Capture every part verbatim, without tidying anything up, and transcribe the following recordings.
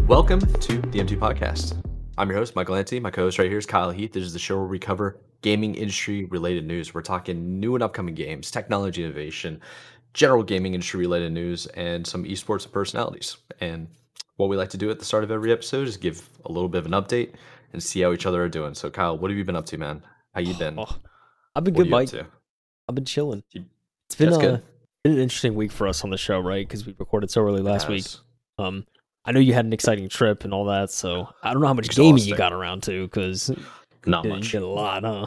Welcome to the M T Podcast. I'm your host, Michael Ante. My co-host right here is Kyle Heath. This is the show where we cover gaming industry related news. We're talking new and upcoming games, technology innovation, general gaming industry related news, and some esports and personalities. And what we like to do at the start of every episode is give a little bit of an update and see how each other are doing. So Kyle, what have you been up to, man? How you been? Oh, I've been What are good, you up Mike. to? I've been chilling. You- It's been, That's uh, good. been an interesting week for us on the show, right? Because we recorded so early last week. Yes. Um, I know you had an exciting trip and all that, so I don't know how much gaming you Exhausting. got around to, because Not you much. did a lot, huh?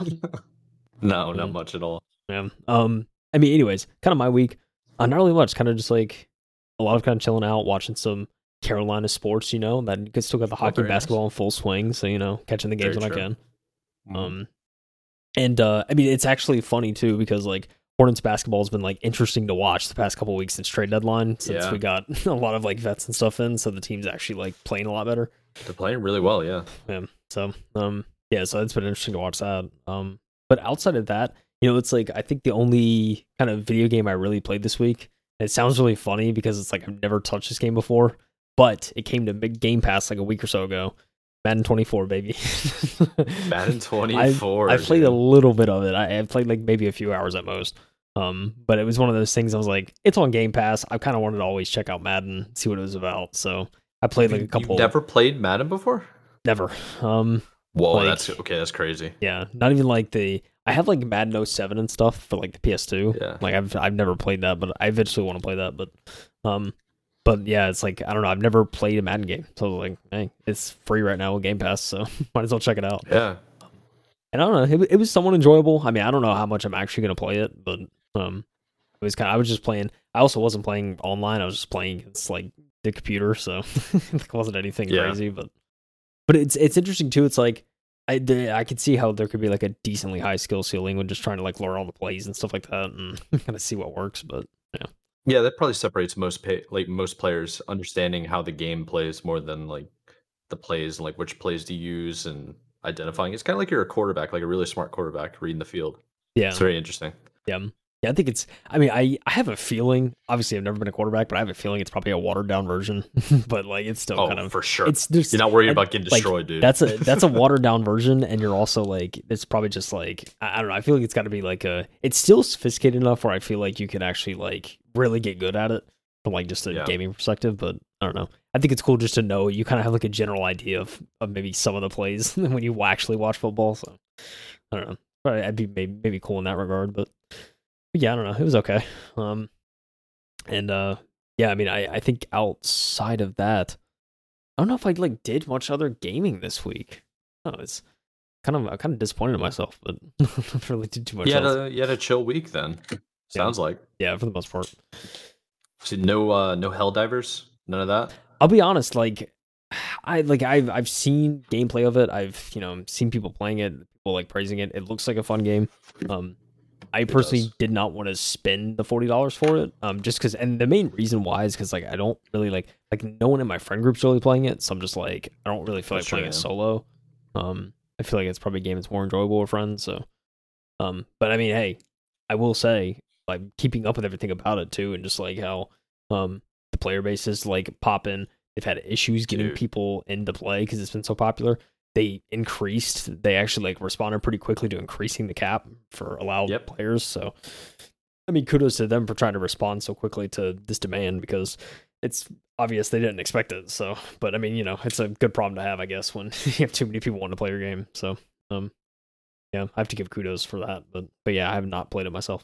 No, not Mm. much at all. Yeah. Um, I mean, anyways, kind of my week. Uh, not really much. Kind of just like a lot of kind of chilling out, watching some Carolina sports. You know, that you still got the hockey, very nice. basketball in full swing. So you know, catching the games Very when I true. can. Mhm. Um, and uh, I mean, it's actually funny too, because like Hornets basketball has been like interesting to watch the past couple weeks since trade deadline, since Yeah. we got a lot of like vets and stuff in, so the team's actually like playing a lot better. They're playing really well, yeah. Yeah. So um, yeah, so it's been interesting to watch that. Um, but outside of that, you know, it's like I think the only kind of video game I really played this week. And it sounds really funny because it's like I've never touched this game before, but it came to Big Game Pass like a week or so ago. Madden twenty-four, baby. Madden twenty-four. I played dude. a little bit of it. I, I played like maybe a few hours at most. Um, but it was one of those things I was like, it's on Game Pass. I kind of wanted to always check out Madden, see what it was about. So I played like a You- couple. You've never played Madden before? Never. Um, Whoa, Like- that's okay. That's crazy. yeah, not even like the. I have like Madden oh seven and stuff for like the P S two. Yeah. Like I've I've never played that, but I eventually want to play that. But, um, but yeah, it's like I don't know. I've never played a Madden game, so like, hey, it's free right now with Game Pass, so might as well check it out. Yeah. And I don't know, it, it was somewhat enjoyable. I mean, I don't know how much I'm actually gonna play it, but um, it was kind of. I was just playing. I also wasn't playing online. I was just playing against like the computer, so it wasn't anything Yeah. crazy. But but it's it's interesting too. It's like I the, I could see how there could be like a decently high skill ceiling when just trying to like learn all the plays and stuff like that, and kind of see what works. But Yeah, that probably separates most pay, like most players understanding how the game plays more than like the plays and like which plays to use and identifying. It's kind of like you're a quarterback, like a really smart quarterback reading the field. yeah, It's very interesting. yeah. Yeah, I think it's. I mean, I, I have a feeling. Obviously, I've never been a quarterback, but I have a feeling it's probably a watered down version. But like, it's still Oh, kind of. for sure. It's just You're not worried and, about getting like, destroyed, dude. That's a that's a watered down version, and you're also like it's probably just like I, I don't know. I feel like it's got to be like a. It's still sophisticated enough where I feel like you can actually like really get good at it from like just a Yeah. gaming perspective. But I don't know. I think it's cool just to know you kind of have like a general idea of, of maybe some of the plays when you actually watch football. So I don't know. Probably I'd be maybe maybe cool in that regard, but. But yeah, I don't know. It was okay. Um, and uh, yeah, I mean, I, I think outside of that, I don't know if I like did much other gaming this week. No, it's kind of I'm kind of disappointed in myself, but I don't really did too much you had else. a you had a chill week then. Sounds like. Yeah, for the most part. So no uh no Helldivers? None of that? I'll be honest. Like, I like I've I've seen gameplay of it. I've you know seen people playing it, people like praising it. It looks like a fun game. Um, I personally does. did not want to spend the forty dollars for it. Um, just because, and the main reason why is because like I don't really like like no one in my friend group's really playing it, so I'm just like I don't really feel That's like playing true, it yeah. solo. Um, I feel like it's probably a game that's more enjoyable with friends. So, um, but I mean, hey, I will say like keeping up with everything about it too, and just like how um the player base is like popping. They've had issues getting Dude. people into play because it's been so popular. They increased. They actually like responded pretty quickly to increasing the cap for allowed Yep. players. So, I mean, kudos to them for trying to respond so quickly to this demand because it's obvious they didn't expect it. So, but I mean, you know, it's a good problem to have, I guess, when you have too many people want to play your game. So, um, yeah, I have to give kudos for that. But, but yeah, I have not played it myself.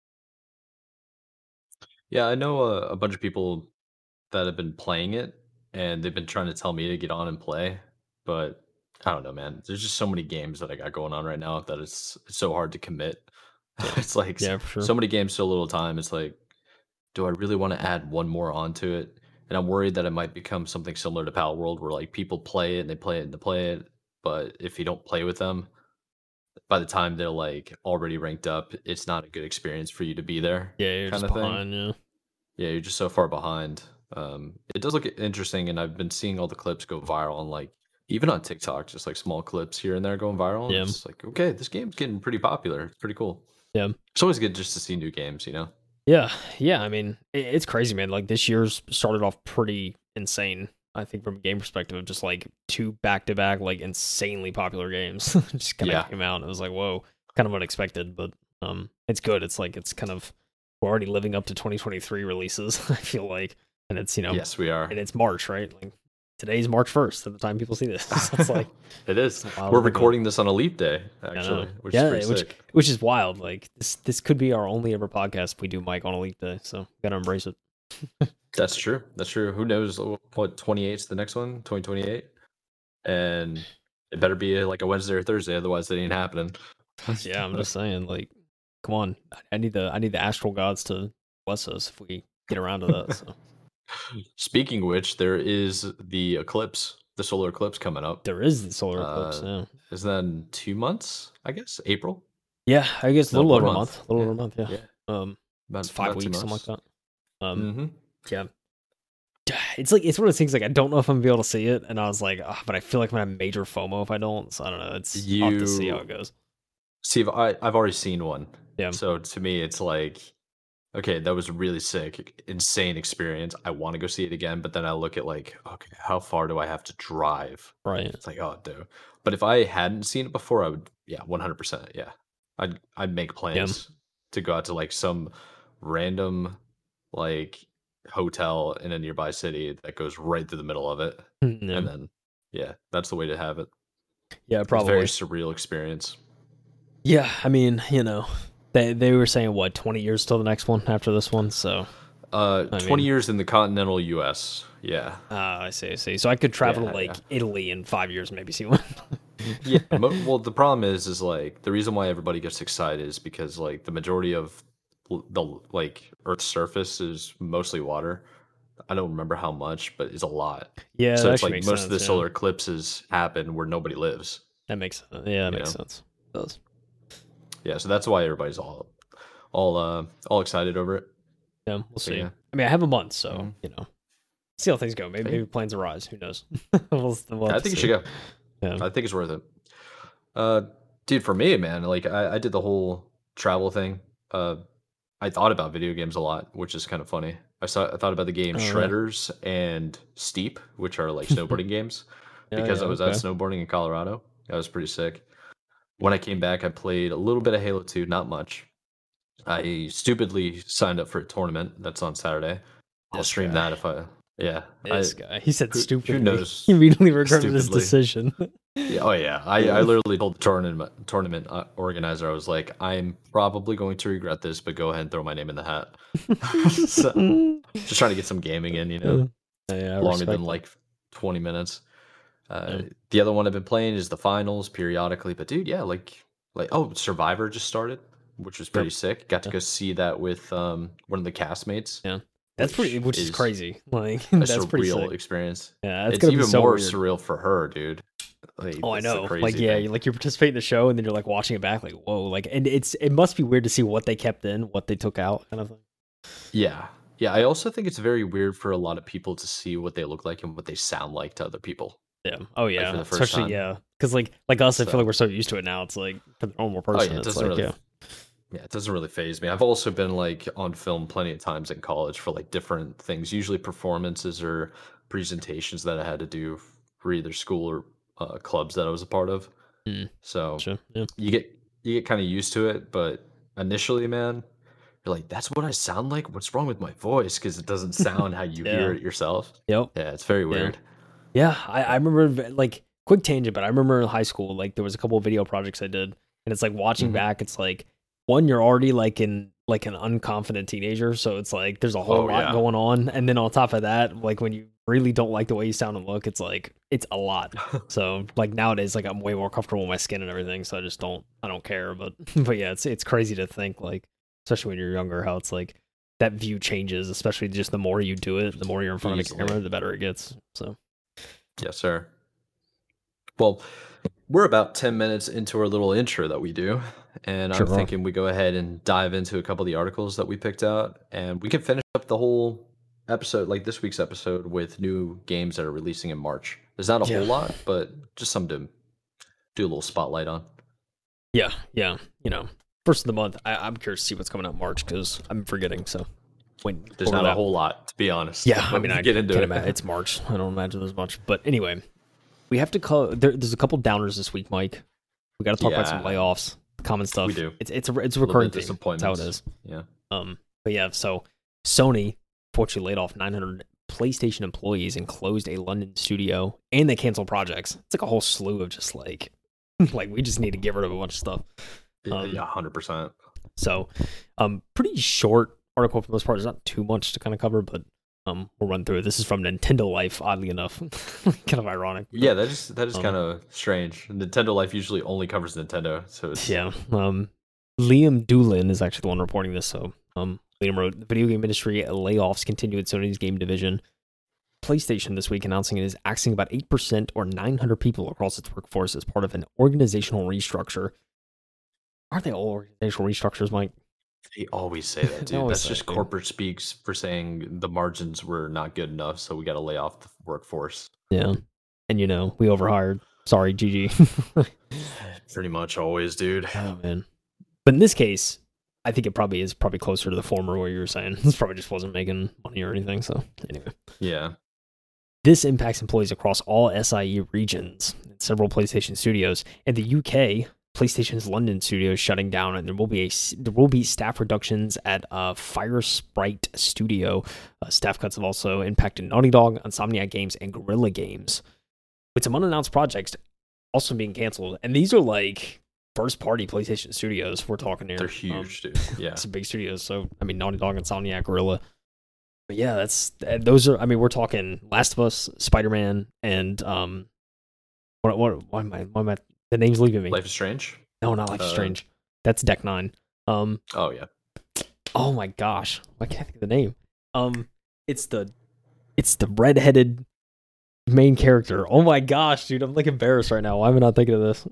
Yeah, I know a, a bunch of people that have been playing it, and they've been trying to tell me to get on and play, but I don't know, man. There's just so many games that I got going on right now that it's it's so hard to commit. It's like s- Yeah, for sure. so many games, so little time. It's like, do I really want to add one more onto it? And I'm worried that it might become something similar to Pal World, where like people play it and they play it and they play it, but if you don't play with them, by the time they're like already ranked up, it's not a good experience for you to be there. Yeah, you're kind just of thing. behind. Yeah. Yeah, you're just so far behind. Um, it does look interesting, and I've been seeing all the clips go viral on like even on TikTok, just like small clips here and there going viral. And Yeah. It's like, okay, this game's getting pretty popular. It's pretty cool. Yeah. It's always good just to see new games, you know? Yeah, yeah. I mean, it, it's crazy, man. Like this year's started off pretty insane. I think from a game perspective, of just like two back to back like insanely popular games just kind of Yeah. came out. And it was like, whoa, kind of unexpected, but um, it's good. It's like it's kind of we're already living up to twenty twenty-three releases. I feel like, and it's you know, Yes, we are. and it's March, right? Like today's March first at the time people see this. So it's like it is. it's wild We're to think recording this on a leap day, about. I actually, know. which yeah, is pretty which sick. which is wild. Like this this could be our only ever podcast if we do Mike on a leap day. So gotta embrace it. That's true. That's true. Who knows what twenty-eight is the next one? twenty twenty-eight, and it better be like a Wednesday or Thursday, otherwise it ain't happening. Yeah, I'm just saying, like, come on, I need the I need the astral gods to bless us if we get around to that. So Speaking of which, there is the eclipse, the solar eclipse coming up. there is the solar eclipse. Uh, Yeah, Is that in two months? I guess April. yeah, I guess a No, little one over a month. month, a little Yeah. over a month. Yeah, Yeah, um, about, it's five about two weeks, something like months. that. Um, Mm-hmm. yeah, it's like it's one of those things like I don't know if I'm gonna be able to see it, and I was like, oh, but I feel like I'm gonna have major FOMO if I don't. So I don't know. It's I'll have to see how You it goes. see, I I've already seen one. Yeah. So to me, it's like, okay, that was a really sick, insane experience. I want to go see it again, but then I look at like, okay, how far do I have to drive? Right. It's like, oh, dude. But if I hadn't seen it before, I would, yeah, one hundred percent, yeah. I'd I'd make plans to go out to like some random like hotel in a nearby city that goes right through the middle of it, Yeah, and then yeah, that's the way to have it. yeah, It's a very probably. surreal experience. Yeah, I mean, you know, they they were saying what twenty years till the next one after this one. So Uh, I twenty mean- years in the continental U S. Yeah, ah, I see, I see. So I could travel Yeah, to like yeah. Italy in five years, maybe see one. yeah. mo- Well, the problem is, is like the reason why everybody gets excited is because like the majority of l- the like Earth's surface is mostly water. I don't remember how much, but it's a lot. Yeah, So that it's actually like makes most sense. of the yeah. solar eclipses happen where nobody lives. That makes sense. Yeah, that You makes know? sense. It does. Yeah, so that's why everybody's all all uh all excited over it. Yeah, we'll So, see. yeah. I mean, I have a month, so Mhm. you know, see how things go. Maybe, Hey. maybe plans arise. Who knows? we'll, we'll have I to think you see. should go. Yeah. I think it's worth it. Uh, dude, for me, man, like I, I did the whole travel thing. Uh, I thought about video games a lot, which is kind of funny. I saw, I thought about the game Oh, yeah. Shredders and Steep, which are like snowboarding games, Yeah, because yeah, I was okay. out snowboarding in Colorado. That was pretty sick. When I came back, I played a little bit of Halo two, not much. I stupidly signed up for a tournament that's on Saturday. I'll This stream guy. that if I, yeah. I, This guy. He said who- who stupid. knows? He immediately regretted his Stupidly. decision. Yeah, oh yeah. I, I literally told the tournament tournament uh, organizer, I was like, I'm probably going to regret this, but go ahead and throw my name in the hat. So, just trying to get some gaming in, you know, Yeah, yeah, I longer respect than that. like twenty minutes. Uh, Yeah. The other one I've been playing is the finals periodically, but dude, yeah, like like oh, Survivor just started, which was pretty sick. Got to Yeah. go see that with um one of the castmates. Yeah. That's pretty, which which is is crazy. Like A that's pretty surreal sick. experience. Yeah, it's, It's gonna even be so more weird. surreal for her, dude. Like, Oh, I that's the know. Like, crazy yeah, thing. you, like you participate in the show, and then you're like watching it back, like, whoa, like, and it's it must be weird to see what they kept in, what they took out, kind of thing. Yeah. Yeah. I also think it's very weird for a lot of people to see what they look like and what they sound like to other people. Yeah. Oh yeah. for the first Especially time. yeah, because like like us, I So- feel like we're so used to it now. It's like for the normal Oh, person, yeah. It it's doesn't like really, yeah, yeah, it doesn't really phase me. I've also been like on film plenty of times in college for like different things, usually performances or presentations that I had to do for either school or uh, clubs that I was a part of. Mm. So sure, yeah. you get, you get kind of used to it. But initially, man, you're like, that's what I sound like? What's wrong with my voice? Because it doesn't sound how you hear Yeah. it yourself. Yep. Yeah. It's very weird. Yeah, I, I remember v- like quick tangent, but I remember in high school, like there was a couple of video projects I did, and it's like watching Mhm. back, it's like one, you're already like in like an unconfident teenager, so it's like there's a whole Oh, lot yeah. going on, and then on top of that, like when you really don't like the way you sound and look, it's like it's a lot. So like nowadays, like I'm way more comfortable with my skin and everything, so I just don't I don't care. But but yeah, it's it's crazy to think like, especially when you're younger, how it's like that view changes, especially just the more you do it, the more you're in front of Easily. the camera, the better it gets. So. Yes, sir. Well, we're about ten minutes into our little intro that we do, and Sure I'm are. thinking we go ahead and dive into a couple of the articles that we picked out, and we can finish up the whole episode, like this week's episode, with new games that are releasing in March. There's not a Yeah. whole lot, but just some to do a little spotlight on. Yeah, yeah. You know, first of the month. I, I'm curious to see what's coming out in March because I'm forgetting. So when There's not that. a whole lot, to be honest. Yeah, I mean, I get into can't it. imagine. It's March. I don't imagine there's much. But anyway, we have to call. There, there's a couple downers this week, Mike. We got to talk yeah. about some layoffs, common stuff. We do. It's it's a it's a recurring thing. That's how it is. Yeah. Um. But yeah. So Sony fortunately laid off nine hundred PlayStation employees and closed a London studio, and they canceled projects. It's like a whole slew of just like, like we just need to get rid of a bunch of stuff. Um, yeah, one hundred percent. So, um, pretty short article for the most part. There's not too much to kind of cover, but um, we'll run through it. This is from Nintendo Life, oddly enough. Kind of ironic. But, yeah, that is that is um, kind of strange. Nintendo Life usually only covers Nintendo, so it's... yeah. Um, Liam Doolin is actually the one reporting this. So, um, Liam wrote, "The video game industry layoffs continue at Sony's game division. PlayStation this week announcing it is axing about eight percent or nine hundred people across its workforce as part of an organizational restructure." Aren't they all organizational restructures, Mike? They always say that, dude. That's just that, corporate speaks for saying the margins were not good enough, so we got to lay off the workforce. Yeah. And, you know, we overhired. Sorry, G G. Pretty much always, dude. Oh, man. But in this case, I think it probably is probably closer to the former where you were saying. This probably just wasn't making money or anything, so anyway. Yeah. This impacts employees across all S I E regions and several PlayStation studios. In the U K, PlayStation's London studio is shutting down, and there will be a there will be staff reductions at uh, Fire Sprite Studio. Uh, staff cuts have also impacted Naughty Dog, Insomniac Games, and Guerrilla Games, with some unannounced projects also being canceled. And these are like first party PlayStation studios we're talking here. They're huge, um, dude. Yeah, some big studios. So I mean, Naughty Dog, Insomniac, Guerrilla. But yeah, that's those are. I mean, we're talking Last of Us, Spider Man, and um, what what why am I why am I the name's leaving me? Life is Strange? No, not Life is uh, Strange. That's Deck Nine. Um. Oh yeah. Oh my gosh, why can't I think of the name? Um, it's the, it's the redheaded main character. Oh my gosh, dude, I'm like embarrassed right now. Why am I not thinking of this?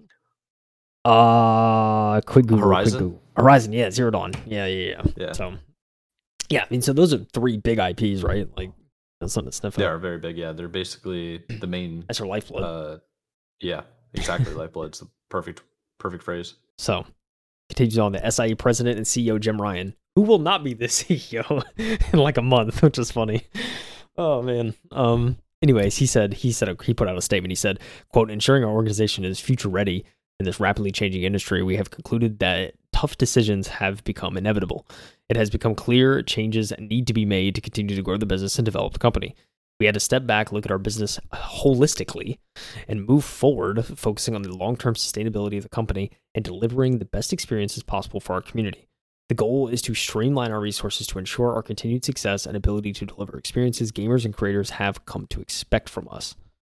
Uh, quick Google. Horizon. Quick Google. Horizon. Yeah, Zero Dawn. Yeah, yeah, yeah. Yeah. So, yeah, I mean, so those are three big I Ps, right? Like, that's something to sniff They at. are very big. Yeah, they're basically the main. That's her lifeblood. Uh, yeah, exactly. Lifeblood's the perfect, perfect phrase. So, continues on. The S I E president and C E O Jim Ryan, who will not be the C E O in like a month, which is funny. Oh man. Um. Anyways, he said he said he put out a statement. He said, "Quote: Ensuring our organization is future ready in this rapidly changing industry, we have concluded that tough decisions have become inevitable. It has become clear changes need to be made to continue to grow the business and develop the company. We had to step back, look at our business holistically, and move forward, focusing on the long-term sustainability of the company and delivering the best experiences possible for our community. The goal is to streamline our resources to ensure our continued success and ability to deliver experiences gamers and creators have come to expect from us."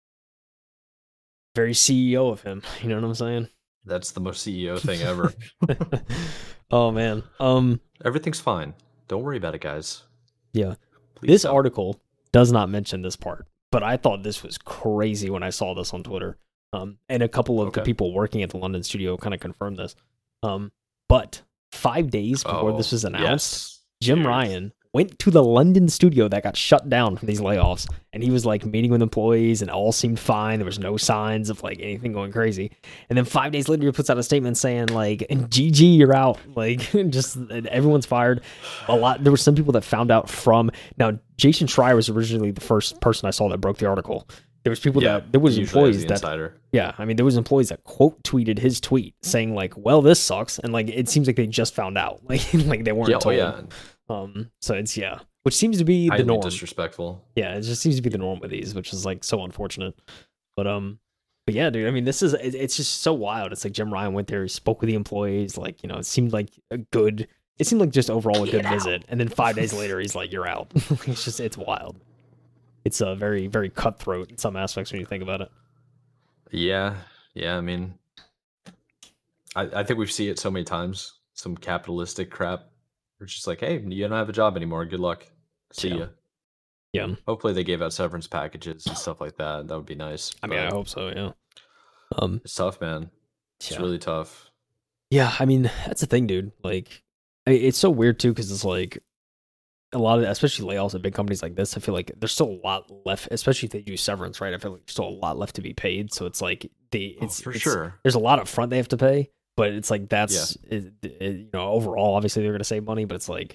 Very C E O of him, you know what I'm saying? That's the most C E O thing ever. Oh man. Um Everything's fine. Don't worry about it, guys. Yeah. Please this don't. article does not mention this part, but I thought this was crazy when I saw this on Twitter. Um, and a couple of Okay. the people working at the London studio kind of confirmed this. Um, but five days before Oh, this was announced, yes. Jim Dude. Ryan went to the London studio that got shut down from these layoffs, and he was like meeting with employees, and all seemed fine. There was no signs of like anything going crazy. And then five days later, he puts out a statement saying like, "G G, you're out." Like, just everyone's fired. A lot. There were some people that found out from now. Jason Schreier was originally the first person I saw that broke the article. There was people Yeah, that there was usually as employees the that insider. yeah, I mean, there was employees that quote tweeted his tweet saying like, "Well, this sucks," and like it seems like they just found out, like like they weren't Yeah, oh told. yeah. Um, so it's yeah, which seems to be Highly the norm. disrespectful. Yeah, it just seems to be the norm with these, which is like so unfortunate. But um, but yeah, dude. I mean, this is it, it's just so wild. It's like Jim Ryan went there, he spoke with the employees, like you know, it seemed like a good. It seemed like just overall a good visit, and then five days later, he's like, "You're out." It's just it's wild. It's a uh, very very cutthroat in some aspects when you think about it. Yeah, yeah. I mean, I, I think we've seen it so many times. Some capitalistic crap. It's just like, hey, you don't have a job anymore. Good luck. See Yeah. ya. Yeah, Hopefully, they gave out severance packages and stuff like that. That would be nice. I mean, I but hope so. Yeah. Um. it's tough, man. It's Yeah. really tough. Yeah, I mean that's the thing, dude. Like, I- it's so weird too because it's like a lot of, especially layoffs at big companies like this. I feel like there's still a lot left, especially if they do severance, right? I feel like there's still a lot left to be paid. So it's like they, Oh, it's for it's- sure. There's a lot up front they have to pay, but it's like that's it, it- you know overall, obviously they're gonna save money, but it's like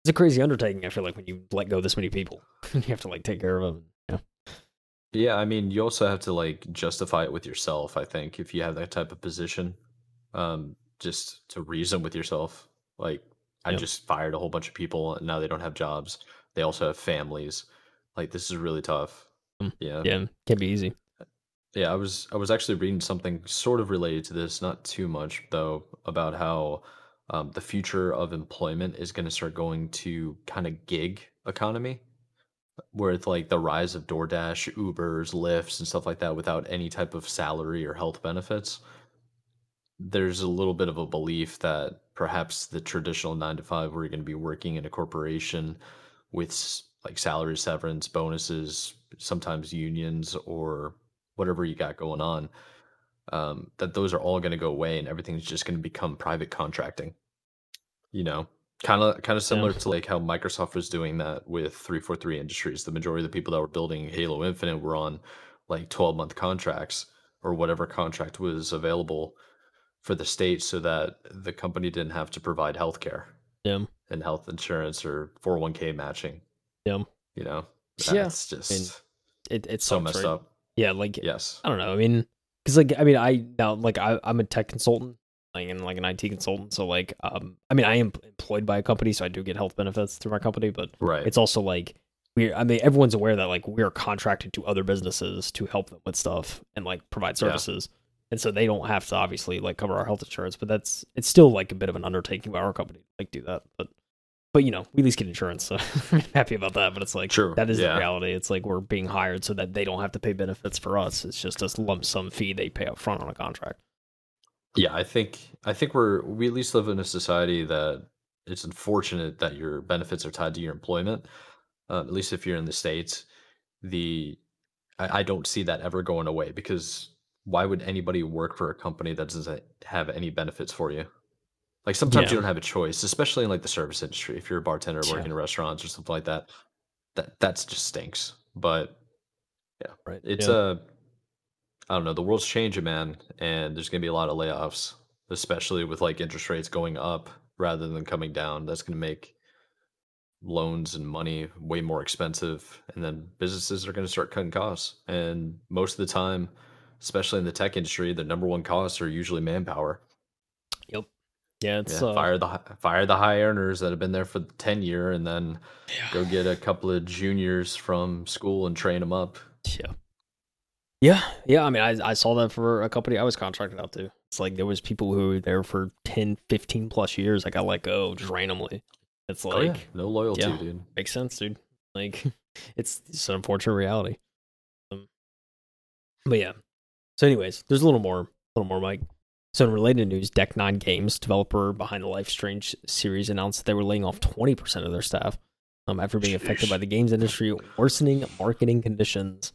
it's a crazy undertaking. I feel like when you let go this many people, you have to like take care of them. Yeah, Yeah, I mean, you also have to like justify it with yourself, I think, if you have that type of position. Um, just to reason with yourself. Like, I yeah, just fired a whole bunch of people and now they don't have jobs. They also have families. Like, this is really tough. mm, Yeah. yeah. Can't be easy. Yeah, I was I was actually reading something sort of related to this, not too much though, about how um, the future of employment is going to start going to kind of gig economy, where it's like the rise of DoorDash, Ubers, Lyfts, and stuff like that without any type of salary or health benefits. There's a little bit of a belief that perhaps the traditional nine to five, where you're going to be working in a corporation with s- like salary severance, bonuses, sometimes unions or whatever you got going on, um, that those are all going to go away and everything's just going to become private contracting. You know, kind of kind of Yeah, similar to like how Microsoft was doing that with three forty-three Industries. The majority of the people that were building Halo Infinite were on like twelve month contracts or whatever contract was available for the state, so that the company didn't have to provide healthcare yeah, and health insurance or four oh one k matching. yeah, You know, yeah. that's I mean, just it it so sucks, messed right? up. Yeah, like Yes. I don't know. I mean, because like I mean, I now like I I'm a tech consultant, like and like an I T consultant. So like um, I mean, I am employed by a company, so I do get health benefits through my company. But Right. it's also like we I mean, everyone's aware that like we are contracted to other businesses to help them with stuff and like provide Yeah. services. And so they don't have to obviously like cover our health insurance, but that's it's still like a bit of an undertaking by our company to like do that. But but you know, we at least get insurance, so I'm happy about that. But it's like True. that is the Yeah. reality. It's like we're being hired so that they don't have to pay benefits for us. It's just a lump sum fee they pay up front on a contract. Yeah, I think I think we're we at least live in a society that it's unfortunate that your benefits are tied to your employment. Uh, at least if you're in the States, the I, I don't see that ever going away, because why would anybody work for a company that doesn't have any benefits for you? Like, sometimes you Yeah, don't have a choice, especially in like the service industry. If you're a bartender yeah, working in restaurants or something like that, that that's just stinks. But yeah, right. it's Yeah, a I don't know. The world's changing, man, and there's gonna be a lot of layoffs, especially with like interest rates going up rather than coming down. That's gonna make loans and money way more expensive, and then businesses are gonna start cutting costs. And most of the time, especially in the tech industry, the number one costs are usually manpower. yep, yeah. It's Yeah, uh, fire the hi- fire the high earners that have been there for ten year, and then go yeah, get a couple of juniors from school and train them up. yeah, yeah, yeah. I mean, I I saw that for a company I was contracted out to. It's like there was people who were there for ten, fifteen plus years. I got let go just randomly. It's Oh yeah, like, no loyalty, yeah, dude. makes sense, dude. Like, it's it's an unfortunate reality. Um, but yeah. So, anyways, there's a little more, a little more, Mike. So, in related news, Deck Nine Games, developer behind the Life Strange series, announced that they were laying off twenty percent of their staff um, after being affected by Sheesh. the games industry worsening marketing conditions.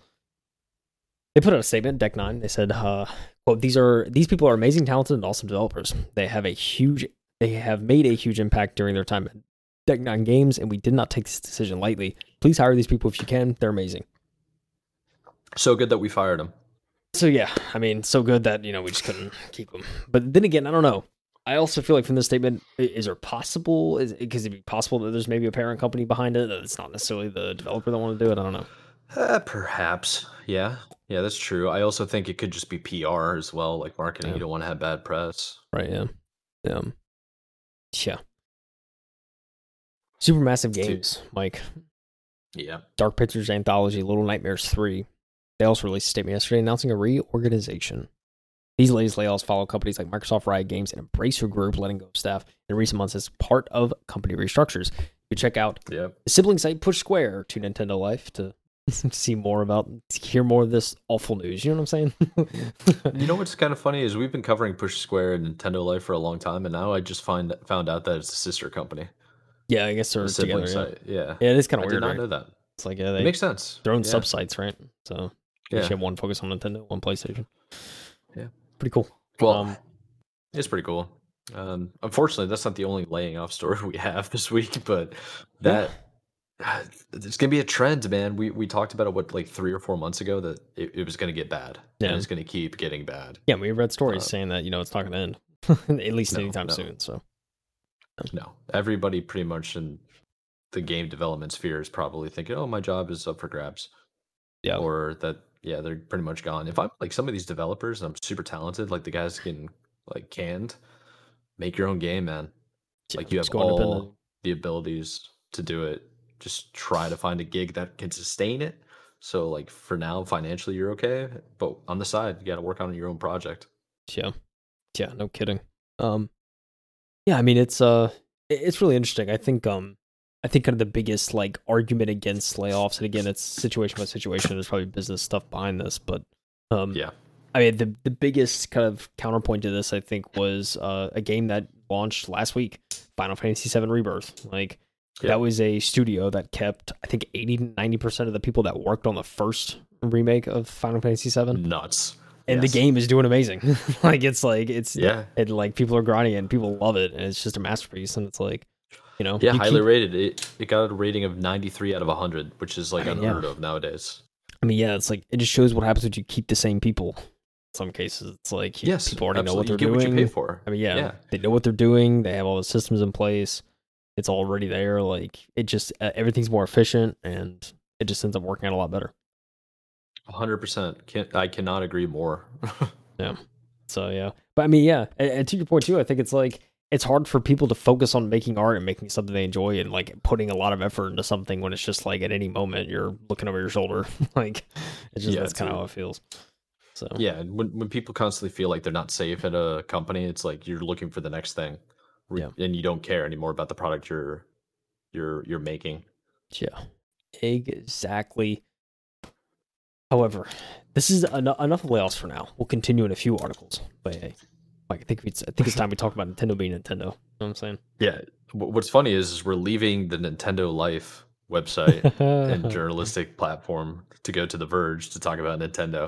They put out a statement, Deck Nine. They said, uh, "quote These are these people are amazing, talented, and awesome developers. They have a huge, they have made a huge impact during their time at Deck Nine Games, and we did not take this decision lightly. Please hire these people if you can. They're amazing." So good that we fired him. So yeah, I mean, so good that you know we just couldn't keep them. But then again, I don't know. I also feel like from this statement, i- is there possible? Is because it'd be possible that there's maybe a parent company behind it, that it's not necessarily the developer that want to do it. I don't know. Uh, perhaps. Yeah. Yeah, that's true. I also think it could just be P R as well, like marketing. Yeah. You don't want to have bad press. Right? Yeah. Yeah. Yeah. Supermassive Dude. Games, Mike. Yeah. Dark Pictures Anthology, Little Nightmares three. They also released a statement yesterday announcing a reorganization. These latest layoffs follow companies like Microsoft, Riot Games, and Embracer Group letting go of staff in recent months as part of company restructures. You check out Yep. the sibling site Push Square to Nintendo Life to see more about, to hear more of this awful news. You know what I'm saying? You know what's kind of funny is we've been covering Push Square and Nintendo Life for a long time, and now I just find found out that it's a sister company, Yeah, I guess a they're sibling together. Yeah, site. Yeah. yeah, it is kind I of did weird, not right? know that. It's like yeah, It they makes sense. their own Yeah. subsites, right? So you Yeah. should have one focus on Nintendo, one PlayStation. Yeah. Pretty cool. Well, Um, it's pretty cool. Um, unfortunately, that's not the only laying off story we have this week, but yeah, that it's gonna be a trend, man. We we talked about it what like three or four months ago, that it, it was gonna get bad, and yeah, it's gonna keep getting bad. yeah. We read stories Uh, saying that you know it's not going to end, at least no, anytime no, soon. So no. Everybody pretty much in the game development sphere is probably thinking, "Oh, my job is up for grabs," Yeah. or that yeah, they're pretty much gone. If I'm like some of these developers, and I'm super talented, like the guys getting like canned, make your own game, man. Yeah. Like you have Just go independent. all the abilities to do it. Just try to find a gig that can sustain it. So like for now, financially you're okay, but on the side, you got to work on your own project. Yeah. Yeah. No kidding. Um. Yeah. I mean, it's uh, it- it's really interesting. I think um, I think kind of the biggest like argument against layoffs, and again, it's situation by situation. There's probably business stuff behind this, but um, Yeah. I mean, the the biggest kind of counterpoint to this, I think, was uh, a game that launched last week, Final Fantasy seven Rebirth. Like Yeah. that was a studio that kept, I think, eighty to ninety percent of the people that worked on the first remake of Final Fantasy seven, Nuts. and Yes. the game is doing amazing. Like it's like it's Yeah. and like people are grinding it and people love it, and it's just a masterpiece. And it's like, you know, Yeah, you highly keep, rated. It it got a rating of ninety-three out of one hundred, which is like I mean, yeah. unheard of nowadays. I mean, yeah, it's like it just shows what happens when you keep the same people. In some cases, it's like Yes, people already know what absolutely. they're You get doing. what you pay for. I mean, yeah, Yeah. they know what they're doing. They have all the systems in place. It's already there. Like it just uh, everything's more efficient, and it just ends up working out a lot better. one hundred percent. Can I cannot agree more. Yeah. So yeah, but I mean, yeah, and, and to your point too, I think it's like it's hard for people to focus on making art and making something they enjoy and like putting a lot of effort into something when it's just like at any moment you're looking over your shoulder. Like it's just Yeah, that's kind of dude. how it feels. So Yeah, and when when people constantly feel like they're not safe at a company, it's like you're looking for the next thing, re- yeah, and you don't care anymore about the product you're you're you're making. yeah, exactly. However, this is en- enough layoffs for now. We'll continue in a few articles. But hey, Mike, I think it's I think it's time we talk about Nintendo being Nintendo. You know what I'm saying? Yeah, wh- what's funny is, is we're leaving the Nintendo Life website and journalistic platform to go to The Verge to talk about Nintendo.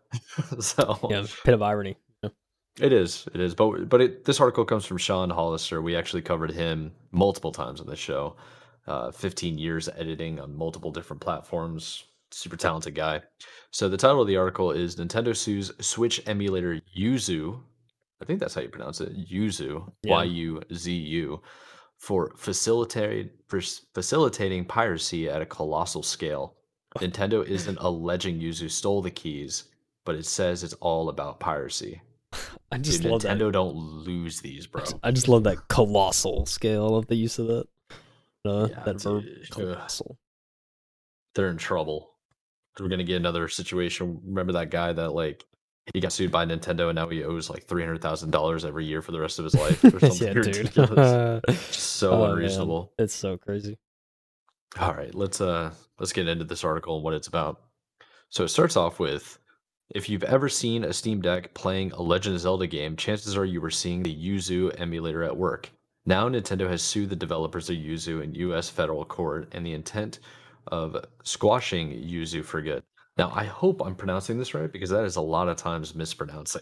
So Yeah, pit of irony. Yeah. it is, it is. But but it, this article comes from Sean Hollister. We actually covered him multiple times on the show. Uh, fifteen years editing on multiple different platforms. Super talented guy. So the title of the article is Nintendo sues Switch emulator Yuzu. I think that's how you pronounce it. Yuzu, Yeah. Y U Z U, for facilitate for s- facilitating piracy at a colossal scale. Nintendo isn't alleging Yuzu stole the keys, but it says it's all about piracy. I Dude, just love that. Nintendo don't lose these, bro. I just love that colossal scale. I love the use of that. Uh, Yeah, that verb, dude. Ugh. colossal. They're in trouble. We're gonna get another situation. Remember that guy that like he got sued by Nintendo and now he owes like three hundred thousand dollars every year for the rest of his life or something Yeah, dude. ridiculous. So Oh, man. unreasonable. It's so crazy. All right, let's uh let's get into this article and what it's about. So it starts off with, if you've ever seen a Steam Deck playing a Legend of Zelda game, chances are you were seeing the Yuzu emulator at work. Now Nintendo has sued the developers of Yuzu in U S federal court and the intent of squashing Yuzu for good. Now I hope I'm pronouncing this right because that is a lot of times mispronouncing.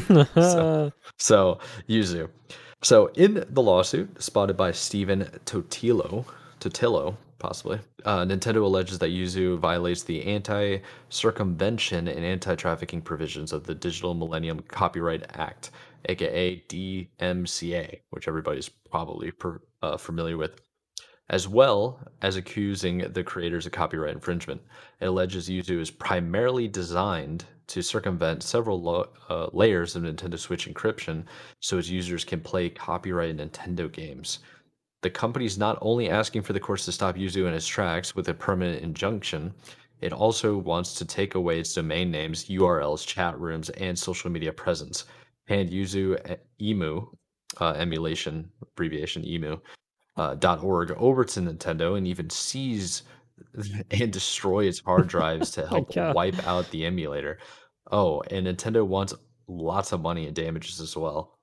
so, so Yuzu. So in the lawsuit, spotted by Stephen Totillo, Totillo, possibly, uh, Nintendo alleges that Yuzu violates the anti-circumvention and anti-trafficking provisions of the Digital Millennium Copyright Act, aka D M C A, which everybody's probably per, uh, familiar with, as well as accusing the creators of copyright infringement. It alleges Yuzu is primarily designed to circumvent several lo- uh, layers of Nintendo Switch encryption so its users can play copyrighted Nintendo games. The company's not only asking for the courts to stop Yuzu in its tracks with a permanent injunction, it also wants to take away its domain names, U R Ls, chat rooms, and social media presence. And Yuzu uh, Emu, uh, emulation, abbreviation Emu, uh, .org over to Nintendo and even seize and destroy its hard drives to My help God. wipe out the emulator. Oh, and Nintendo wants lots of money in damages as well.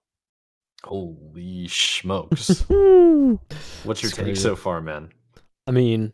Holy smokes. What's your It's take crazy. so far, man? I mean,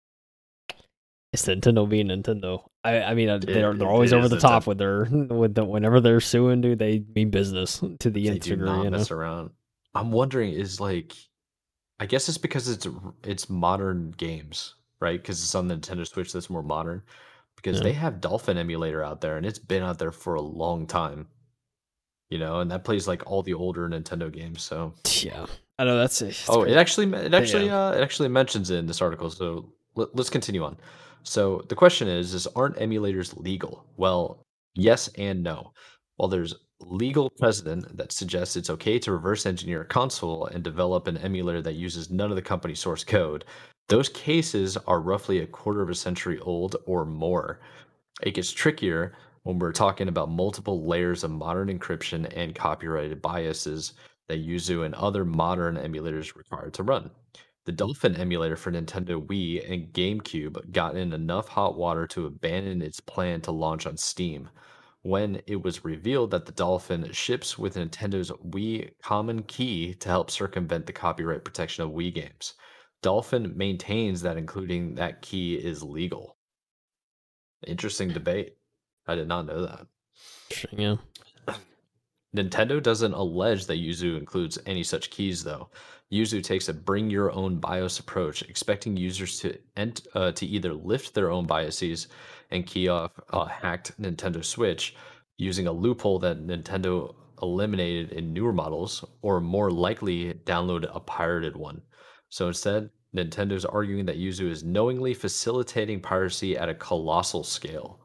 it's Nintendo being Nintendo. I, I mean, uh, they're It- they're it always over is the Nintendo. top with their with the whenever they're suing, dude. They mean business to the They nth do degree. not You know, mess around. I'm wondering, is like, I guess it's because it's it's modern games, right? Because it's on the Nintendo Switch that's more modern. Because Yeah. they have Dolphin emulator out there, and it's been out there for a long time. You know, and that plays like all the older Nintendo games. So yeah. I know that's it's Oh, it crazy. actually it actually Yeah. uh it actually mentions it in this article. So let, let's continue on. So the question is is aren't emulators legal? Well, yes and no. While there's legal precedent that suggests it's okay to reverse engineer a console and develop an emulator that uses none of the company's source code, those cases are roughly a quarter of a century old or more. It gets trickier when we're talking about multiple layers of modern encryption and copyrighted biases that Yuzu and other modern emulators require to run. The Dolphin emulator for Nintendo Wii and GameCube got in enough hot water to abandon its plan to launch on Steam. When it was revealed that the Dolphin ships with Nintendo's Wii Common Key to help circumvent the copyright protection of Wii games, Dolphin maintains that including that key is legal. Interesting debate. I did not know that. Yeah. Nintendo doesn't allege that Yuzu includes any such keys, though. Yuzu takes a bring your own BIOS approach, expecting users to ent- uh, to either lift their own biases and key off a hacked Nintendo Switch using a loophole that Nintendo eliminated in newer models, or more likely download a pirated one. So instead, Nintendo's arguing that Yuzu is knowingly facilitating piracy at a colossal scale.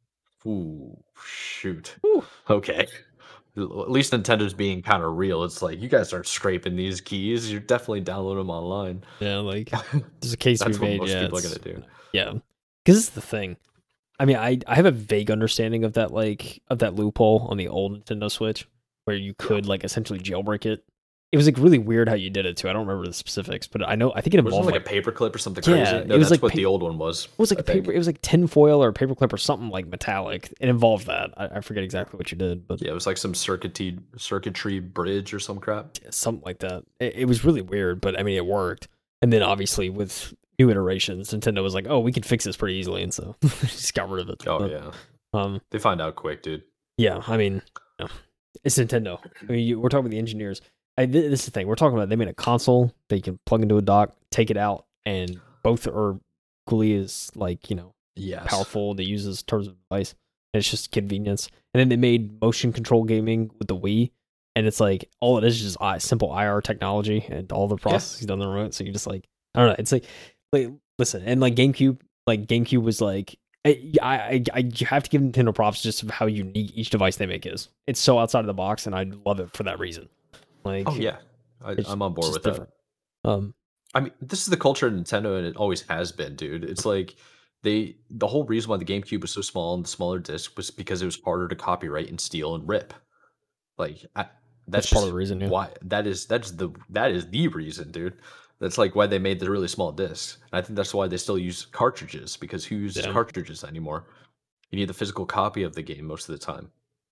Ooh, shoot. Whew. Okay. At least Nintendo's being kind of real. It's like you guys aren't scraping these keys. You're definitely downloading them online. Yeah, like there's a case to be That's what made. most Yeah, people are gonna it's do. yeah, because this is the thing. I mean, I I have a vague understanding of that like of that loophole on the old Nintendo Switch where you could like essentially jailbreak it. It was like really weird how you did it too. I don't remember the specifics, but I know I think it Wasn't it involved like like a paperclip or something yeah, crazy? No, it was that's like what pa- the old one was. it was like I a paper. think. It was like tinfoil or a paperclip or something like metallic. It involved that. I, I forget exactly what you did, but Yeah, it was like some circuitry circuitry bridge or some crap. something like that. It, it was really weird, but I mean, it worked. And then obviously with new iterations, Nintendo was like, "Oh, we can fix this pretty easily," and so just got rid of it. Oh But, yeah, um, they find out quick, dude. yeah, I mean, you know, it's Nintendo. I mean, you, we're talking about the engineers. I, this is the thing we're talking about. They made a console that you can plug into a dock, take it out, and both are equally as like you know Yes. powerful to use as terms of device. And it's just convenience. And then they made motion control gaming with the Wii, and it's like all it is is just I- simple I R technology, and all the processes done the remote. So you just like I don't know. It's like like listen, and like GameCube, like GameCube was like. I, I I you have to give Nintendo props just of how unique each device they make is. It's so outside of the box, and I love it for that reason. Like, Oh yeah, I, it's I'm on board just with different. that. Um, I mean, this is the culture of Nintendo, and it always has been, dude. It's like they the whole reason why the GameCube was so small and the smaller disc was because it was harder to copyright and steal and rip. Like I, that's that's part of just the reason, yeah. why that is that's the that is the reason, dude. That's like why they made the really small discs. And I think that's why they still use cartridges because who uses Yeah. cartridges anymore? You need the physical copy of the game most of the time.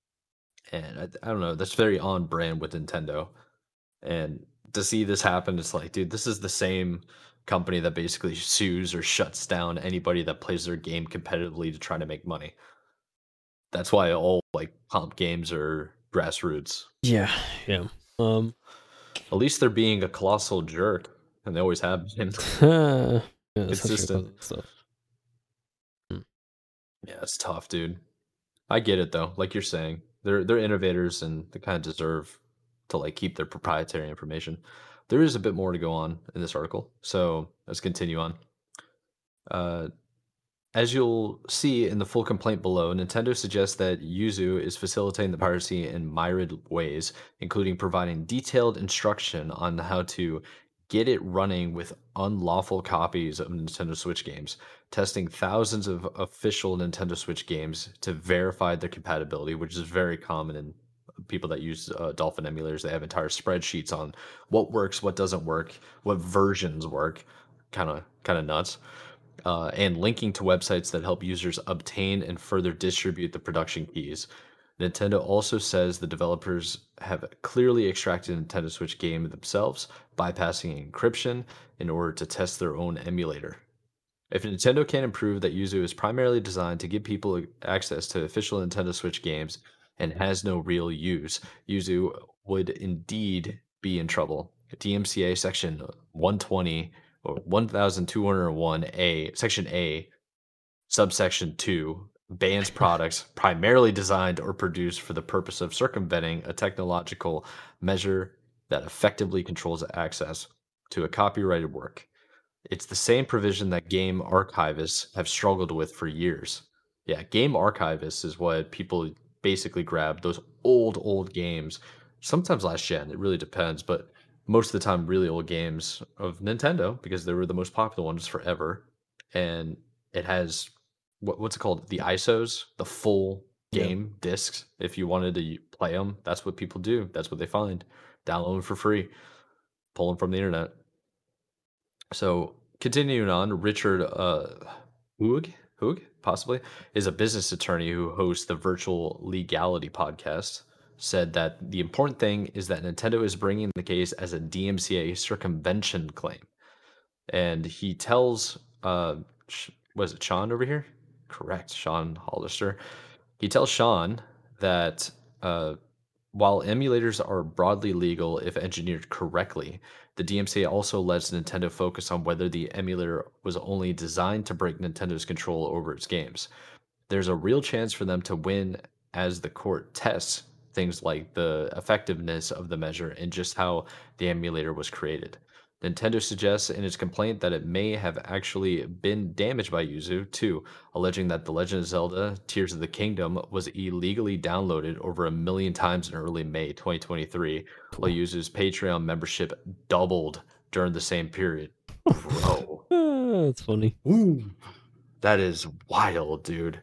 And I, I don't know, that's very on brand with Nintendo. And to see this happen, it's like, dude, this is the same company that basically sues or shuts down anybody that plays their game competitively to try to make money. That's why all like comp games are grassroots. Yeah, yeah. Um, At least they're being a colossal jerk, and they always have been. yeah, Consistent. stuff. Hmm. Yeah, it's tough, dude. I get it though. Like you're saying, they're they're innovators and they kind of deserve to like keep their proprietary information. There is a bit more to go on in this article, so let's continue on. Uh, as you'll see in the full complaint below, Nintendo suggests that Yuzu is facilitating the piracy in myriad ways, including providing detailed instruction on how to get it running with unlawful copies of Nintendo Switch games, testing thousands of official Nintendo Switch games to verify their compatibility, which is very common in people that use uh, Dolphin emulators. They have entire spreadsheets on what works, what doesn't work, what versions work. Kind of, kind of nuts uh, and linking to websites that help users obtain and further distribute the production keys. Nintendo also says the developers have clearly extracted a Nintendo Switch game themselves, bypassing encryption in order to test their own emulator. If Nintendo can improve that Yuzu is primarily designed to give people access to official Nintendo Switch games and has no real use, Yuzu would indeed be in trouble. D M C A Section one twenty or one thousand two hundred one A, Section A, subsection two, bans products primarily designed or produced for the purpose of circumventing a technological measure that effectively controls access to a copyrighted work. It's the same provision that game archivists have struggled with for years. Yeah, game archivists is what people basically grab those old, old games, sometimes last gen, it really depends, but most of the time, really old games of Nintendo because they were the most popular ones forever. And it has what, what's it called? The I S Os, the full Yeah. game discs. If you wanted to play them, that's what people do. That's what they find. Download them for free, pull them from the internet. So continuing on, Richard uh, Hoog, Hoog, possibly, is a business attorney who hosts the Virtual Legality podcast. Said that the important thing is that Nintendo is bringing the case as a D M C A circumvention claim, and he tells, uh, Sh- was it Sean over here? Correct, Sean Hollister. He tells Sean that uh, while emulators are broadly legal if engineered correctly, the D M C A also lets Nintendo focus on whether the emulator was only designed to break Nintendo's control over its games. There's a real chance for them to win as the court tests things like the effectiveness of the measure and just how the emulator was created. Nintendo suggests in its complaint that it may have actually been damaged by Yuzu, too, alleging that The Legend of Zelda Tears of the Kingdom was illegally downloaded over a million times in early May twenty twenty-three, while Cool. Yuzu's Patreon membership doubled during the same period. Bro. Ah, that's funny. Ooh. That is wild, dude.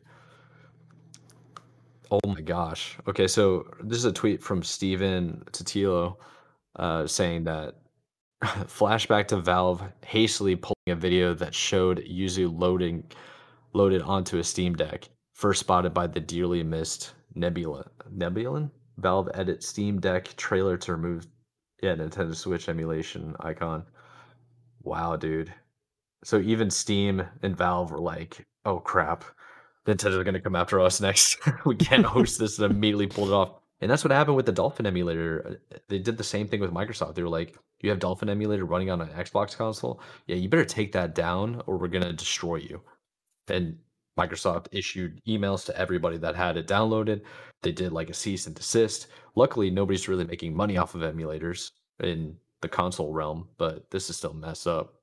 Oh my gosh. Okay, so this is a tweet from Steven Totilo uh, saying that flashback to Valve hastily pulling a video that showed Yuzu loading loaded onto a Steam Deck, first spotted by the dearly missed Nebula. Nebulan? Valve edit Steam Deck trailer to remove yeah, Nintendo Switch emulation icon. Wow, dude. So even Steam and Valve were like, "Oh crap, Nintendo's gonna come after us next. We can't host this," and immediately pulled it off. And that's what happened with the Dolphin emulator. Uh, They did the same thing with Microsoft. They were like, "You have Dolphin emulator running on an Xbox console? Yeah, you better take that down, or we're gonna destroy you." And Microsoft issued emails to everybody that had it downloaded. They did like a cease and desist. Luckily, nobody's really making money off of emulators in the console realm, but this is still messed up.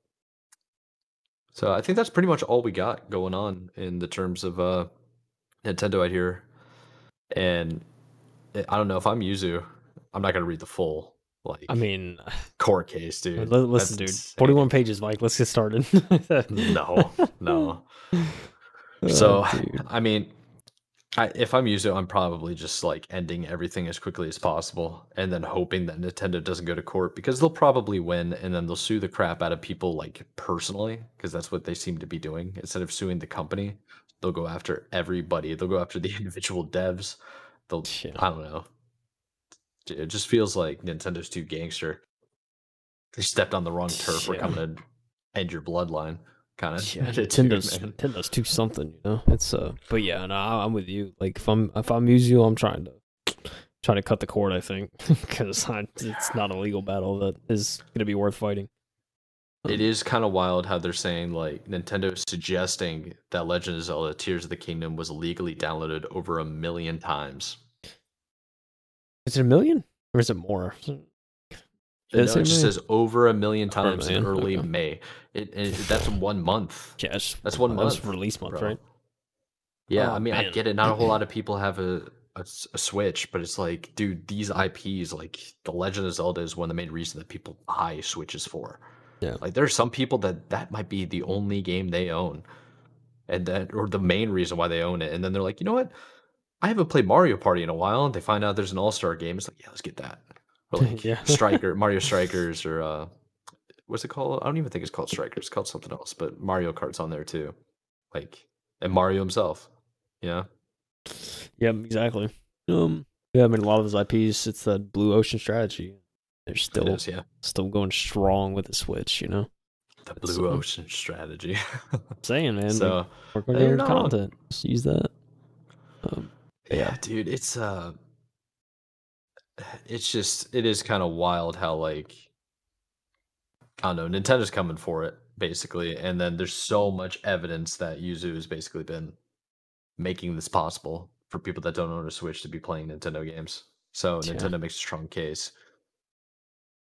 So I think that's pretty much all we got going on in the terms of uh, Nintendo out here. And I I don't know if I'm Yuzu, I'm not gonna read the full I like mean, court case, li- dude. listen, That's dude. insane. forty-one pages, Mike. Let's get started. No, no. Oh, So dude. I mean, I, if I'm Yuzu, I'm probably just like ending everything as quickly as possible, and then hoping that Nintendo doesn't go to court because they'll probably win, and then they'll sue the crap out of people like personally because that's what they seem to be doing. Instead of suing the company, they'll go after everybody. They'll go after the individual devs. They'll Yeah. I don't know. It just feels like Nintendo's too gangster. They stepped on the wrong turf. We're Yeah. coming to end your bloodline, kind of Yeah, attitude, Nintendo's man. Nintendo's too something, you know. It's uh, but yeah, no, I- I'm with you. Like if I'm if I'm Muzio, I'm trying to trying to cut the cord. I think because it's not a legal battle that is gonna be worth fighting. It Um, is kind of wild how they're saying like Nintendo is suggesting that Legend of Zelda Tears of the Kingdom was legally downloaded over a million times. is it a million or is it more? Did And it no, say it a just million? says over a million Over a times in million. early Okay. May. It, it that's one month. Yeah, it's, That's one that was month, release month, bro. right? Yeah, I Oh mean, I man. get it. Not a whole lot of people have a, a s- a Switch, but it's like, dude, these I Ps, like The Legend of Zelda, is one of the main reasons that people buy Switches for. Yeah. Like, there's some people that that might be the only game they own, and that or the main reason why they own it. And then they're like, you know what? I haven't played Mario Party in a while, and they find out there's an All Star game. It's like, yeah, let's get that. Or like Yeah. Striker, Mario Strikers, or uh, what's it called? I don't even think it's called Strikers. It's called something else. But Mario Kart's on there too, like and Mario himself. Yeah, Yeah, exactly. Um, yeah, I mean, a lot of those I Ps, it's that blue ocean strategy. They're it still is. Yeah, still going strong with the Switch, you know. the It's Blue uh, Ocean strategy. saying, man, like So work on hey, you're your not wrong. content. Just use that. Um, but yeah, Yeah, dude, it's uh, it's just it is kind of wild how like I don't know, Nintendo's coming for it basically, and then there's so much evidence that Yuzu has basically been making this possible for people that don't own a Switch to be playing Nintendo games. So yeah, Nintendo makes a strong case.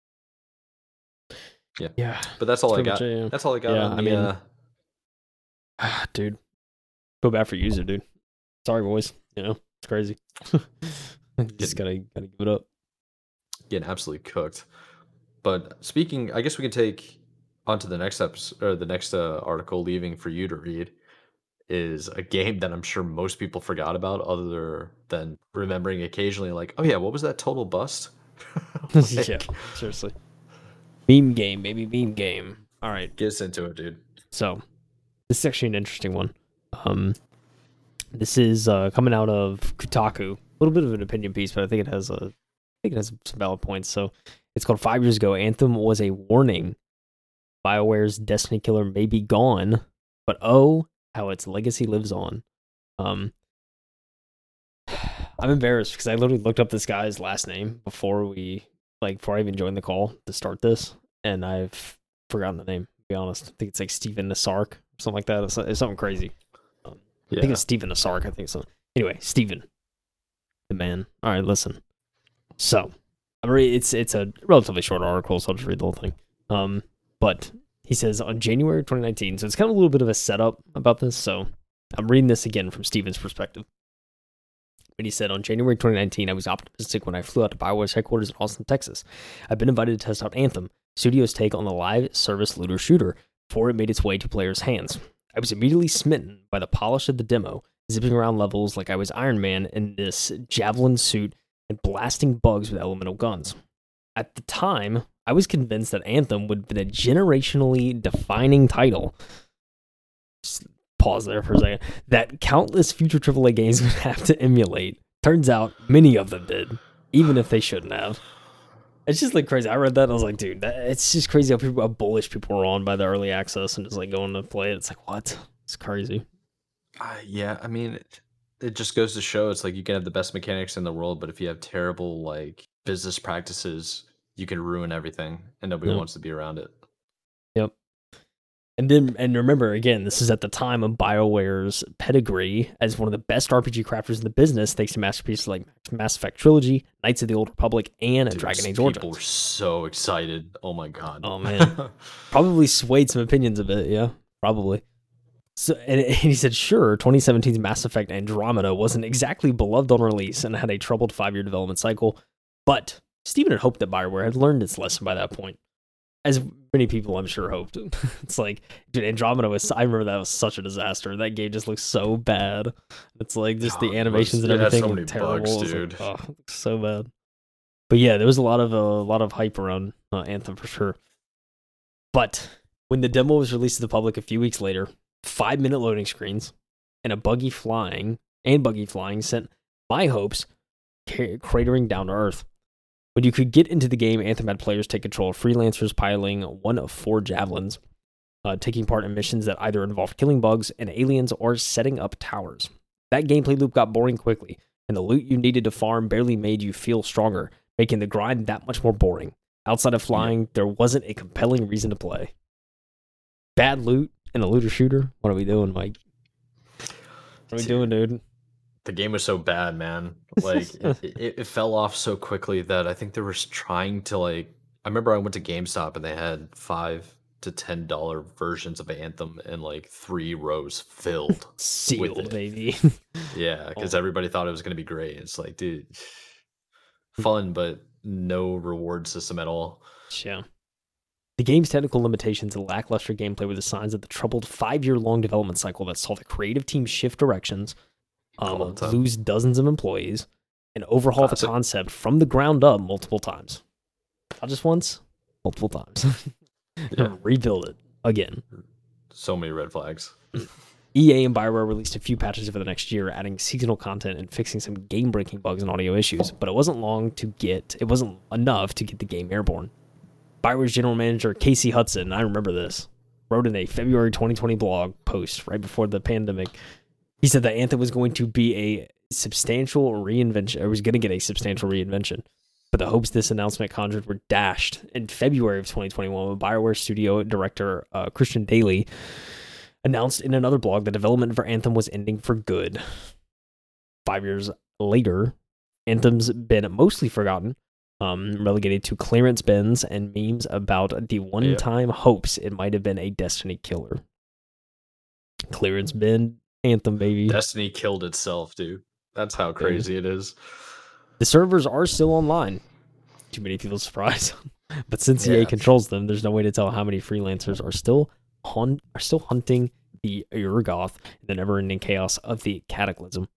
Yeah. Yeah. But that's all I pretty got. much it, yeah. That's all I got Yeah, on I the. mean- uh, Dude, feel bad for user, dude. Sorry, boys. You know, it's crazy. Just gotta gotta give it up. getting absolutely cooked. But speaking, I guess we can take on to the next episode or the next uh, article, leaving for you to read, is a game that I'm sure most people forgot about, other than remembering occasionally, like, oh yeah, what was that total bust? Like, Yeah, seriously. Meme game, baby, meme game. All right, get us into it, dude. so this is actually an interesting one. Um, this is uh, coming out of Kotaku. A little bit of an opinion piece, but I think it has a, I think it has some valid points. So it's called Five Years Ago. Anthem was a warning. BioWare's Destiny killer may be gone, but oh, how its legacy lives on. Um, I'm embarrassed because I literally looked up this guy's last name before we, like, before I even joined the call to start this, and I've forgotten the name, to be honest. I think it's like Steven Nasark or something like that. It's, it's something crazy. Um, Yeah. I think it's Steven Nasark. I think so. Anyway, Steven, the man. All right, listen. So, I'm re- it's it's a relatively short article, so I'll just read the whole thing. Um, but he says on January twenty nineteen, so it's kind of a little bit of a setup about this. So I'm reading this again from Steven's perspective. But he said, on January twenty nineteen, I was optimistic when I flew out to BioWare's headquarters in Austin, Texas. I've been invited to test out Anthem, studio's take on the live service looter shooter, before it made its way to players' hands. I was immediately smitten by the polish of the demo, zipping around levels like I was Iron Man in this javelin suit and blasting bugs with elemental guns. At the time, I was convinced that Anthem would have been a generationally defining title. Just pause there for a second. That countless future triple A games would have to emulate. Turns out, many of them did, even if they shouldn't have. It's just like crazy. I read that and I was like, dude, that, it's just crazy how people, how bullish people were on by the early access and just like going to play it. It's like, what? It's crazy. Uh, yeah, I mean, it, it just goes to show it's like you can have the best mechanics in the world, but if you have terrible like business practices, you can ruin everything, and nobody Yep. wants to be around it. Yep. And then, and remember, again, this is at the time of BioWare's pedigree as one of the best R P G crafters in the business, thanks to masterpieces like Mass Effect Trilogy, Knights of the Old Republic, and Dude, Dragon Age people Origins. were so excited. Oh my god. Oh, man. Probably swayed some opinions a bit, yeah, probably. So, and, and he said, sure, twenty seventeen's Mass Effect Andromeda wasn't exactly beloved on release and had a troubled five-year development cycle, but Steven had hoped that BioWare had learned its lesson by that point. As many people, I'm sure, hoped. It's like, dude, Andromeda was, I remember that was such a disaster. That game just looks so bad. It's like, just Oh, the it was- animations and it had everything so look many terrible. bugs, It's like, dude. oh, it looks so bad. But yeah, there was a lot of, uh, a lot of hype around uh, Anthem for sure. But when the demo was released to the public a few weeks later, five minute loading screens and a buggy flying and buggy flying sent my hopes ca- cratering down to earth. When you could get into the game, Anthem had players take control of freelancers piloting one of four javelins, uh, taking part in missions that either involved killing bugs and aliens or setting up towers. That gameplay loop got boring quickly, and the loot you needed to farm barely made you feel stronger, making the grind that much more boring. Outside of flying, yeah. there wasn't a compelling reason to play. Bad loot and a looter shooter? What are we doing, Mike? What are we doing, dude? The game was so bad, man. Like it, it, it fell off so quickly that I think they were trying to like. I remember I went to GameStop and they had five to ten dollar versions of Anthem and like three rows filled, sealed, baby. Yeah, because oh. everybody thought it was gonna be great. It's like, dude, fun, but no reward system at all. Yeah. The game's technical limitations and lackluster gameplay were the signs of the troubled five-year-long development cycle that saw the creative team shift directions, um, lose dozens of employees, and overhaul Classic. the concept from the ground up multiple times. Not just once, multiple times. Yeah. Rebuild it again. So many red flags. E A and BioWare released a few patches over the next year, adding seasonal content and fixing some game-breaking bugs and audio issues, but it wasn't long to get, it wasn't enough to get the game airborne. BioWare's general manager, Casey Hudson, I remember this, wrote in a February twenty twenty blog post right before the pandemic. He said that Anthem was going to be a substantial reinvention, or was going to get a substantial reinvention, but the hopes this announcement conjured were dashed. In February of twenty twenty-one, when BioWare studio director uh, Christian Daly announced in another blog that development for Anthem was ending for good. Five years later, Anthem's been mostly forgotten, um, relegated to clearance bins and memes about the one-time yeah. hopes it might have been a Destiny killer. Clearance bin Anthem, baby. Destiny killed itself, dude. That's how crazy dude. it is. The servers are still online. Too many people surprised. But since yeah. E A controls them, there's no way to tell how many freelancers are still hun- are still hunting the Urgoth in the never-ending chaos of the Cataclysm.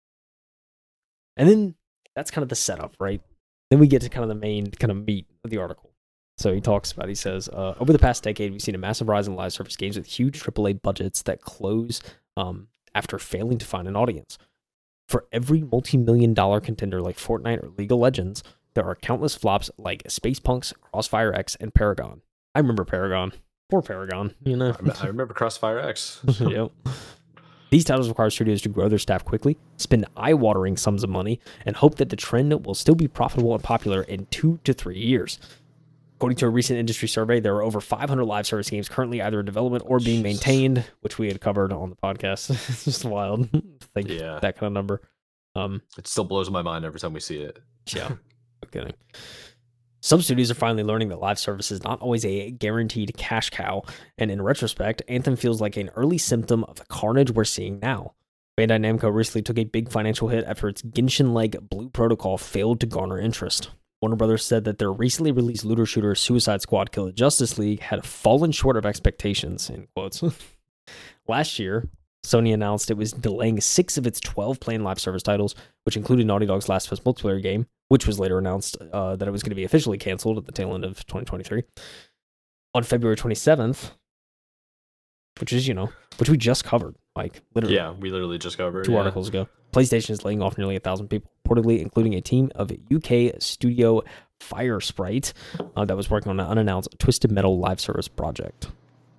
And then that's kind of the setup, right? Then we get to kind of the main kind of meat of the article. So he talks about, he says, uh, over the past decade, we've seen a massive rise in live service games with huge triple A budgets that close um, after failing to find an audience. For every multi-million dollar contender like Fortnite or League of Legends, there are countless flops like Space Punks, Crossfire X, and Paragon. I remember Paragon. Poor Paragon, you know. I remember Crossfire X. Yep. These titles require studios to grow their staff quickly, spend eye-watering sums of money, and hope that the trend will still be profitable and popular in two to three years. According to a recent industry survey, there are over five hundred live service games currently either in development or being maintained, which we had covered on the podcast. It's just wild to think yeah. that kind of number. Um, it still blows my mind every time we see it. Yeah, no kidding. Some studios are finally learning that live service is not always a guaranteed cash cow, and in retrospect, Anthem feels like an early symptom of the carnage we're seeing now. Bandai Namco recently took a big financial hit after its Genshin-like Blue Protocol failed to garner interest. Warner Brothers said that their recently released looter shooter Suicide Squad Kill the Justice League had fallen short of expectations, in quotes. Last year, Sony announced it was delaying six of its twelve planned live service titles, which included Naughty Dog's Last of Us multiplayer game, which was later announced uh, that it was going to be officially canceled at the tail end of twenty twenty-three. On February twenty-seventh, which is, you know, which we just covered, like, literally. Yeah, we literally just covered. Two yeah. articles ago. PlayStation is laying off nearly a thousand people, reportedly including a team of U K studio Firesprite uh, that was working on an unannounced Twisted Metal live service project.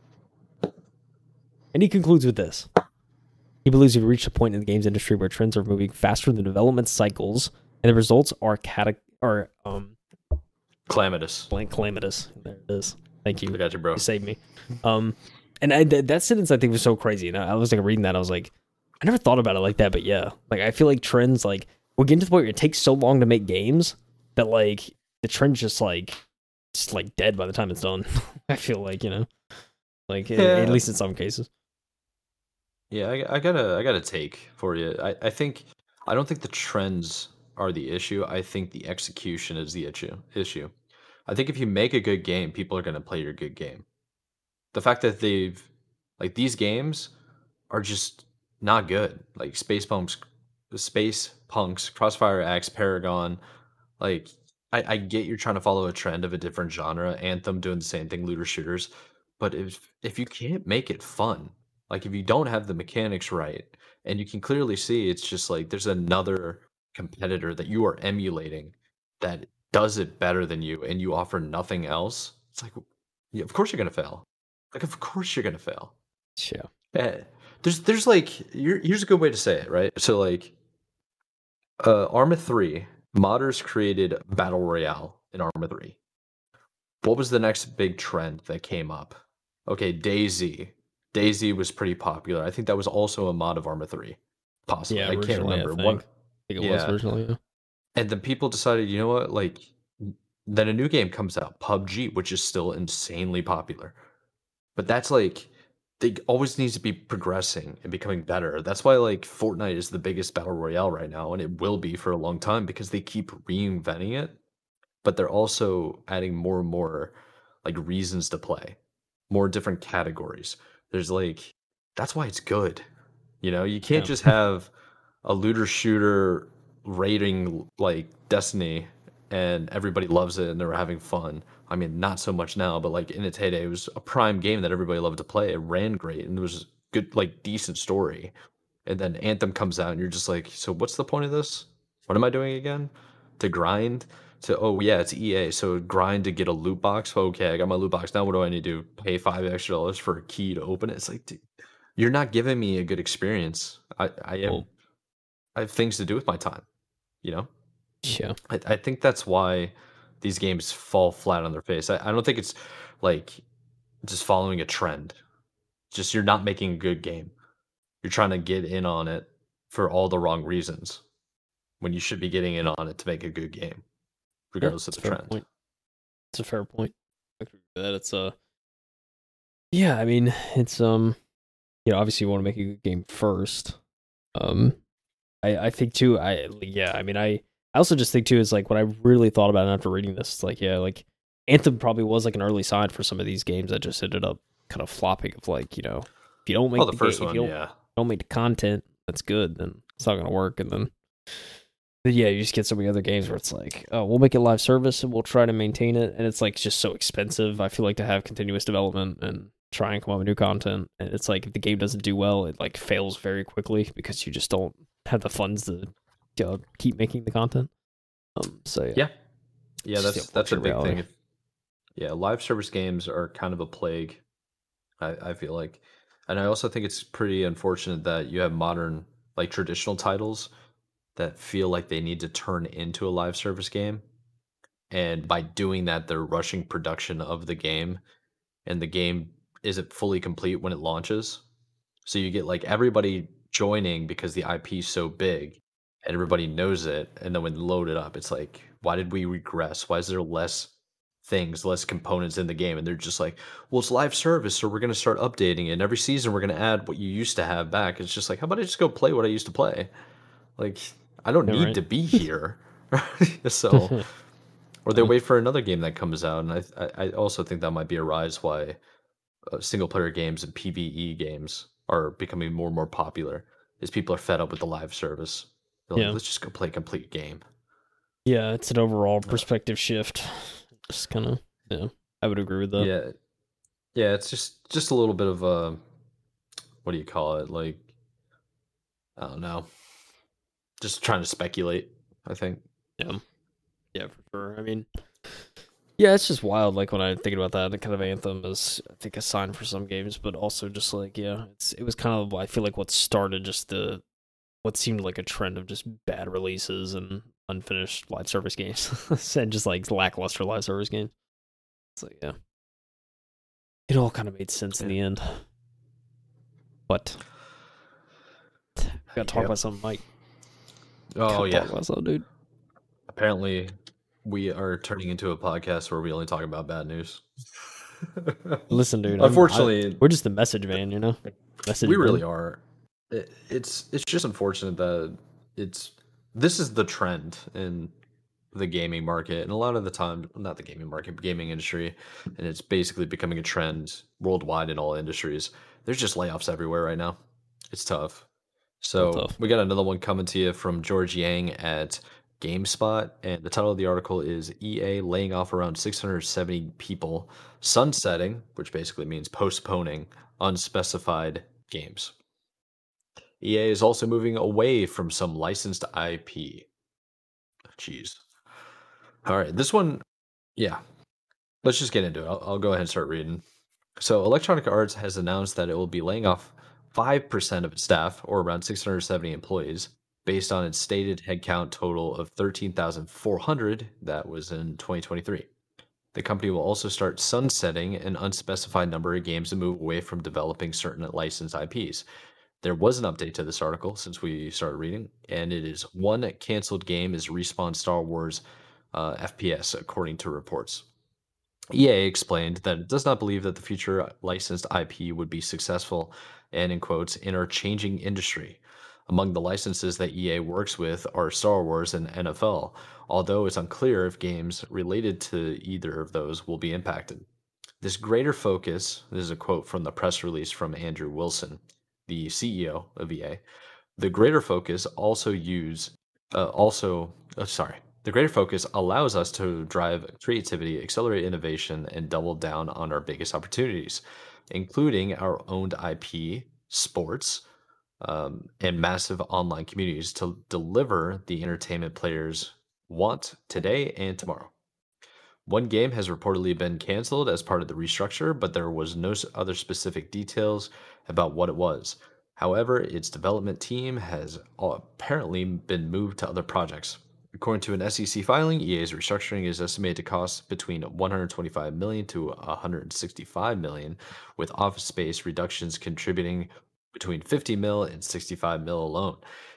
And he concludes with this. He believes we've reached a point in the games industry where trends are moving faster than development cycles, and the results are cata- are um calamitous. Blank calamitous. There it is. Thank you. I got you, bro. You saved me. Um, and I, th- that sentence I think was so crazy. And I, I was like reading that, I was like, I never thought about it like that, but yeah, like I feel like trends, like we're getting to the point where it takes so long to make games that like the trend's just like just like dead by the time it's done. I feel like, you know, like yeah. at, at least in some cases. Yeah, I, I got a I got a take for you. I, I think I don't think the trends are the issue. I think the execution is the issue. Issue. I think if you make a good game, people are going to play your good game. The fact that they've like these games are just not good. Like Space Punks, Space Punks, Crossfire X, Paragon. Like I, I get you're trying to follow a trend of a different genre. Anthem doing the same thing, looter shooters. But if if you can't make it fun, like if you don't have the mechanics right, and you can clearly see it's just like there's another competitor that you are emulating that does it better than you, and you offer nothing else. It's like, yeah, of course you're gonna fail. Like of course you're gonna fail. Yeah. Yeah. There's there's like here- here's a good way to say it, right? So like uh Arma three, modders created Battle Royale in Arma three. What was the next big trend that came up? Okay, DayZ. DayZ was pretty popular. I think that was also a mod of Arma three. Possibly. Yeah, I can't remember. I think. One, I think it yeah. was originally, yeah. And then people decided, you know what, like then a new game comes out, P U B G, which is still insanely popular. But that's like they always needs to be progressing and becoming better. That's why like Fortnite is the biggest battle royale right now, and it will be for a long time because they keep reinventing it, but they're also adding more and more like reasons to play, more different categories. There's like that's why it's good. You know, you can't Yeah. just have a looter shooter rating like Destiny and everybody loves it and they're having fun. I mean, not so much now, but like in its heyday, it was a prime game that everybody loved to play. It ran great and it was good, like decent story. And then Anthem comes out and you're just like, so what's the point of this? What am I doing again? To grind? To, oh yeah, it's E A. So grind to get a loot box. Okay, I got my loot box. Now what do I need to do? Pay five extra dollars for a key to open it? It's like, dude, you're not giving me a good experience. I, I am. Well, I have things to do with my time, you know? yeah. I, I think that's why these games fall flat on their face. I, I don't think it's like just following a trend. Just you're not making a good game. You're trying to get in on it for all the wrong reasons when you should be getting in on it to make a good game. Yeah, regardless of it's a the fair trend. point. It's a fair point. I agree with that. It's uh yeah, I mean, it's um you know, obviously you want to make a good game first. Um I I think too, I yeah, I mean I I also just think too is like what I really thought about it after reading this, it's like, yeah, like Anthem probably was like an early sign for some of these games that just ended up kind of flopping of like, you know, if you don't Oh, make the the game first if you one, don't yeah. don't make the content that's good, then it's not gonna work. And then but yeah, you just get so many other games where it's like, oh, we'll make it live service and we'll try to maintain it, and it's like just so expensive. I feel like to have continuous development and try and come up with new content, and it's like if the game doesn't do well, it like fails very quickly because you just don't have the funds to uh, keep making the content. Um, so yeah, Yeah. Yeah, it's just the that's that's a unfortunate big thing. reality. If yeah, live service games are kind of a plague, I, I feel like. And I also think it's pretty unfortunate that you have modern, like traditional titles that feel like they need to turn into a live service game. And by doing that, they're rushing production of the game, and the game isn't fully complete when it launches. So you get like everybody joining because the I P is so big and everybody knows it. And then when load it up, it's like, why did we regress? Why is there less things, less components in the game? And they're just like, well, it's live service, so we're gonna start updating it. And every season we're gonna add what you used to have back. It's just like, how about I just go play what I used to play? Like, I don't Yeah, need right. to be here. So, or they Yeah, wait for another game that comes out. And I I I also think that might be a rise why uh, single player games and PvE games are becoming more and more popular is people are fed up with the live service. They're like, yeah, let's just go play a complete game. yeah. It's an overall Uh, perspective shift. Just kind of yeah, I would agree with that. yeah, yeah, it's just just a little bit of a what do you call it? Like I don't know, just trying to speculate. I think. Yeah, yeah, for sure. I mean, yeah, it's just wild. Like when I think about that, the kind of Anthem is, I think, a sign for some games, but also just like, yeah, it's it was kind of I feel like what started just the what seemed like a trend of just bad releases and unfinished live service games, and just like lackluster live service games. It's like, yeah, it all kind of made sense in Yeah. the end. But gotta talk Yep. about something, Mike. Oh Gotta yeah. talk about something, dude. Apparently, we are turning into a podcast where we only talk about bad news. Listen, dude, I'm I Unfortunately, we're just the message man, you know, we message really Ben. are. It, it's it's just unfortunate that it's this is the trend in the gaming market, and a lot of the time, not the gaming market, but gaming industry, and it's basically becoming a trend worldwide in all industries. There's just layoffs everywhere right now. It's tough. So So tough. we got another one coming to you from George Yang at GameSpot, and the title of the article is E A laying off around six hundred seventy people, sunsetting, which basically means postponing unspecified games. E A is also moving away from some licensed I P. Jeez. All right, this one, yeah. Let's just get into it. I'll, I'll go ahead and start reading. So, Electronic Arts has announced that it will be laying off five percent of its staff, or around six hundred seventy employees, based on its stated headcount total of thirteen thousand four hundred that was in twenty twenty-three. The company will also start sunsetting an unspecified number of games and move away from developing certain licensed I Ps. There was an update to this article since we started reading, and it is one canceled game is Respawn Star Wars uh, F P S, according to reports. E A explained that it does not believe that the future licensed I P would be successful and, in quotes, in our changing industry. Among the licenses that E A works with are Star Wars and N F L, although it's unclear if games related to either of those will be impacted. This greater focus, this is a quote from the press release from Andrew Wilson, the C E O of E A. The greater focus also use uh, also uh, sorry. The greater focus allows us to drive creativity, accelerate innovation, and double down on our biggest opportunities, including our owned I P, sports, um, and massive online communities to deliver the entertainment players want today and tomorrow. One game has reportedly been canceled as part of the restructure, but there was no s- other specific details about what it was. However, its development team has all apparently been moved to other projects. According to an S E C filing, E A's restructuring is estimated to cost between one hundred twenty-five million to one hundred sixty-five million, with office space reductions contributing between fifty mil and sixty-five mil alone.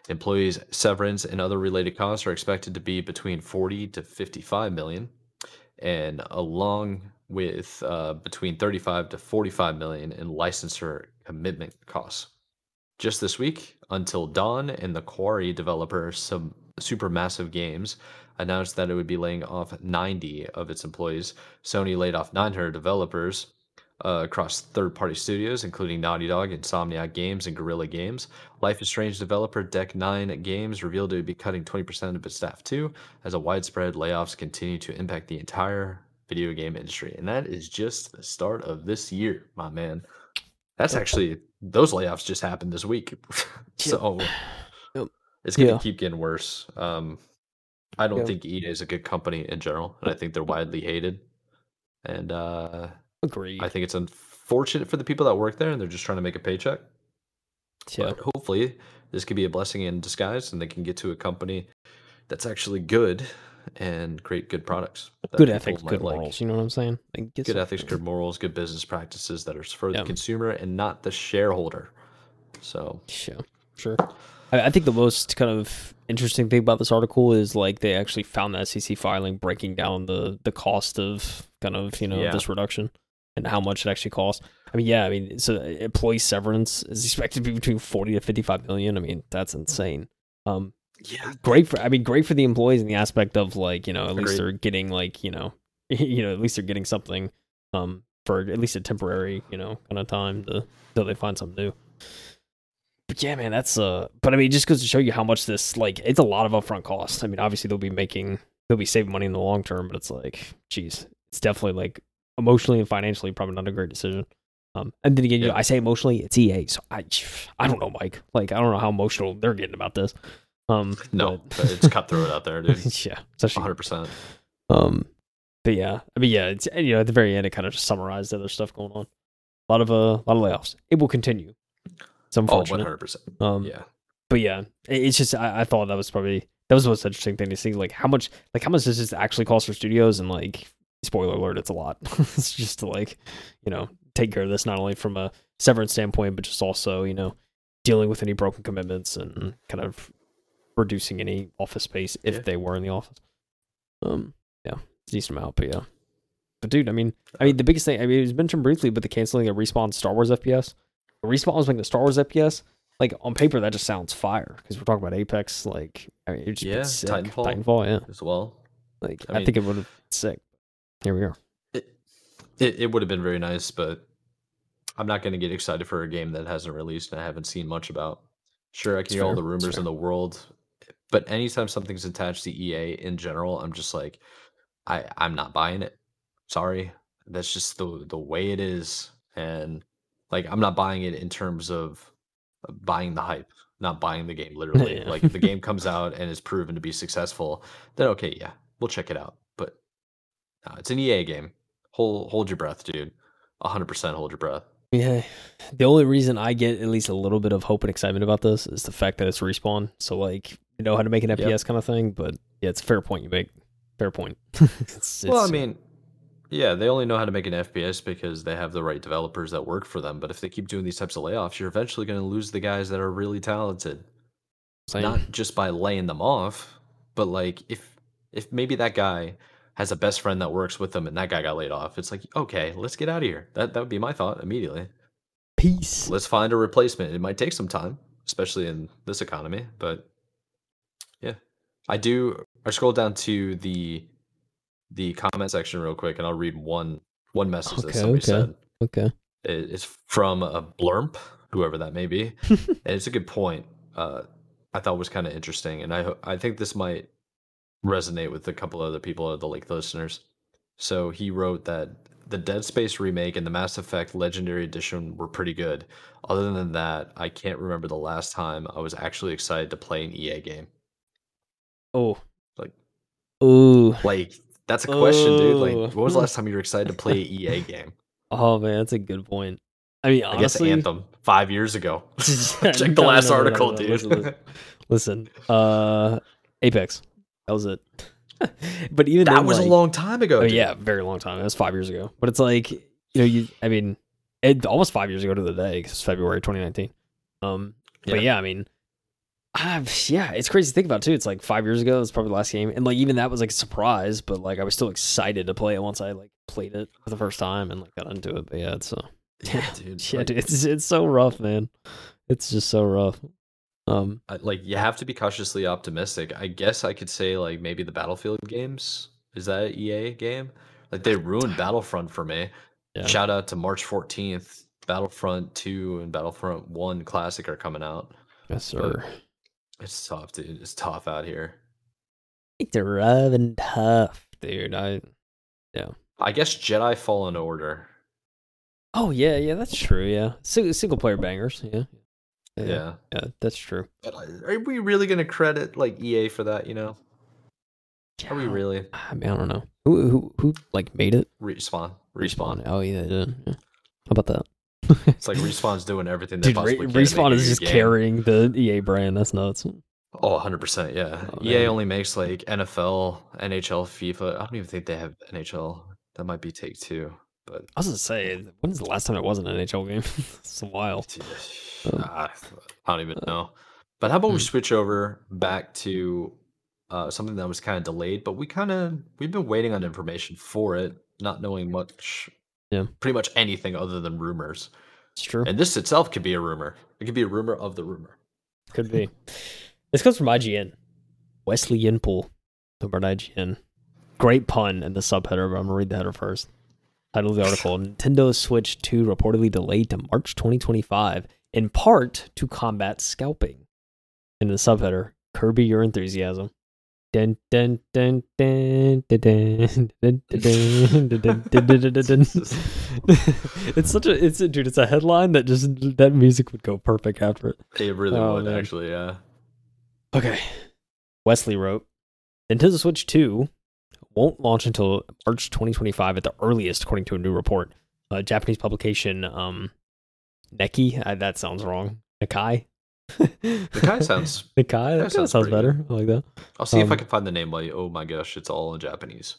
Employees' severance and other related costs are expected to be between forty to fifty-five million, and along with uh, between thirty-five to forty-five million in licensor commitment costs. Just this week, Until Dawn and the Quarry developer Sub- Supermassive Games announced that it would be laying off ninety of its employees. Sony laid off nine hundred developers uh, across third-party studios, including Naughty Dog, Insomniac Games, and Guerrilla Games. Life is Strange developer Deck Nine Games revealed it would be cutting twenty percent of its staff too, as a widespread layoffs continue to impact the entire video game industry. And that is just the start of this year, my man. That's actually, those layoffs just happened this week. so Yep. it's going to Yeah. keep getting worse. Um, I don't Yeah. think E A is a good company in general, and I think they're widely hated. And uh, Agreed. I think it's unfortunate for the people that work there, and they're just trying to make a paycheck. Yeah. But hopefully, this could be a blessing in disguise, and they can get to a company that's actually good and create good products. that Good people ethics, might good like. morals. You know what I'm saying? Like, get Good some- ethics, good morals, good business practices that are for Yeah. the consumer and not the shareholder. So Sure, sure. I, I think the most kind of interesting thing about this article is like they actually found the S E C filing breaking down the the cost of kind of you know Yeah. this reduction and how much it actually costs. I mean, yeah, I mean, so employee severance is expected to be between forty to fifty-five million. I mean, that's insane. Um, yeah, great for I mean, great for the employees in the aspect of like you know at least Agreed. they're getting like you know you know at least they're getting something um for at least a temporary you know kind of time to until they find something new. But yeah, man, that's uh. But I mean, it just goes to show you how much this like it's a lot of upfront costs. I mean, obviously they'll be making they'll be saving money in the long term, but it's like, geez, it's definitely like emotionally and financially probably not a great decision. Um, and then again, you know, Yeah. I say emotionally, it's E A, so I I don't know, Mike. Like I don't know how emotional they're getting about this. Um, no, but- but it's cutthroat out there, dude. yeah, especially one hundred percent. um, but yeah, I mean, yeah, it's and, you know at the very end it kind of just summarized the other stuff going on. A lot of uh, a lot of layoffs. It will continue. It's Oh, unfortunate. one hundred percent. Um, Yeah. but yeah, it- it's just I, I thought that was probably that was the most interesting thing to see. Like how much like how much does this actually cost for studios? And like spoiler alert, it's a lot. It's just to like you know take care of this not only from a severance standpoint, but just also you know dealing with any broken commitments and kind of reducing any office space if Yeah. they were in the office. Um, yeah, it's a decent amount, but yeah. But dude, I mean, I mean the biggest thing I mean it was mentioned briefly, but the canceling of Respawn Star Wars F P S. Respawn was making the Star Wars F P S. Like on paper, that just sounds fire because we're talking about Apex. Like, I mean, it just Yeah, sick. Titanfall. Titanfall, yeah. As well. Like, I I, mean- think it would have been sick. Here we are. It, it, it would have been very nice, but I'm not going to get excited for a game that hasn't released and I haven't seen much about. Sure, I can It's hear all fair. the It's rumors fair. in the world, but anytime something's attached to E A in general, I'm just like, I I'm not buying it. Sorry, that's just the the way it is, and like I'm not buying it in terms of buying the hype, not buying the game literally. Yeah. Like if the game comes out and is proven to be successful, then okay, yeah, we'll check it out. But no, it's an E A game. Hold hold your breath, dude. one hundred percent hold your breath. Yeah. The only reason I get at least a little bit of hope and excitement about this is the fact that it's Respawn. So, like, you know how to make an F P S kind of thing. But yeah, it's a fair point you make. Fair point. it's, Well, I it's- mean, yeah, they only know how to make an F P S because they have the right developers that work for them. But if they keep doing these types of layoffs, you're eventually going to lose the guys that are really talented. same. Not just by laying them off, but like if if maybe that guy has a best friend that works with them and that guy got laid off, it's like, okay, let's get out of here. That that would be my thought immediately. Peace. Let's find a replacement. It might take some time, especially in this economy, but yeah. I do I scroll down to the the comment section real quick and I'll read one one message that Okay, somebody okay. said. Okay. It- It's from a blurmp, whoever that may be. And it's a good point. Uh, I thought was kind of interesting, and I ho- I think this might resonate with a couple other people, of the like listeners. So he wrote that the Dead Space remake and the Mass Effect Legendary Edition were pretty good. Other than that, I can't remember the last time I was actually excited to play an E A game. Oh. Like, Ooh. like that's a question, dude. Oh. Like, when was the last time you were excited to play an E A game? Oh man, that's a good point. I mean, I guess honestly, Anthem five years ago. Check Check the last article, dude. Listen, listen, listen. Uh, Apex. That was it. But even That then, was like, a long time ago. Oh dude. yeah, very long time. It was five years ago. But it's like you know, you. I mean, it almost five years ago to the day because it's February twenty nineteen. Um, but Yeah. yeah, I mean, Uh, yeah, it's crazy to think about too. It's like five years ago. It's probably the last game, and like even that was like a surprise. But like I was still excited to play it once I like played it for the first time and like got into it. But yeah, it's uh, Yeah, dude. yeah, like, dude, it's it's so rough, man. It's just so rough. Um, I- like you have to be cautiously optimistic. I guess I could say like maybe the Battlefield games. Is that an E A game? Like they ruined Battlefront for me. yeah, Shout out to March fourteenth. Battlefront two and Battlefront one Classic are coming out. yes, But sir. it's tough, dude. It's tough out here. It's rough and tough, dude. I I guess Jedi Fallen Order. oh yeah, yeah, that's true. Yeah, single, single player bangers. Yeah, yeah, Yeah. yeah, that's true. But are we really gonna credit like E A for that, you know? Are we really? I mean, I don't know who who who like made it. Respawn. Respawn. Respawn. Oh yeah, they did. Yeah. How about that? It's like Respawn's doing everything they Dude, Re- possibly can. to make Respawn a is good just game. carrying the E A brand. That's nuts. Oh, one hundred percent, yeah. Oh, E A man. only makes like N F L, N H L, FIFA. I don't even think they have N H L. That might be Take Two, but I was gonna say, when's the last time it was an N H L game? It's a while. I don't even know. But how about we Hmm. switch over back to uh, something that was kind of delayed, but we kind of we've been waiting on information for it, not knowing much, Yeah. pretty much anything other than rumors. It's true. And this itself could be a rumor. It could be a rumor of the rumor. Could be. This comes from I G N. Wesley Yinpool over at I G N. Great pun in the subheader, but I'm gonna read the header first. Title of the article: Nintendo Switch two reportedly delayed to March twenty twenty-five, in part to combat scalping. In the subheader, Kirby Your Enthusiasm. Dun, dun, dun, dun, dun, dun, dun, dun, dun, dun, dun, dun, dun, dun. It's such a it's a dude, it's a headline that just that music would go perfect after it. It really Oh, would, man. actually, yeah. Okay. Wesley wrote, Nintendo Switch two won't launch until March twenty twenty-five at the earliest, according to a new report. Uh, Japanese publication, um, Neki, uh, that sounds wrong. Nikai? Nikai sounds. Nikai? That kind of sounds sounds pretty better. I like that. I'll see if I Um, can find the name. Like, oh my gosh, it's all in Japanese.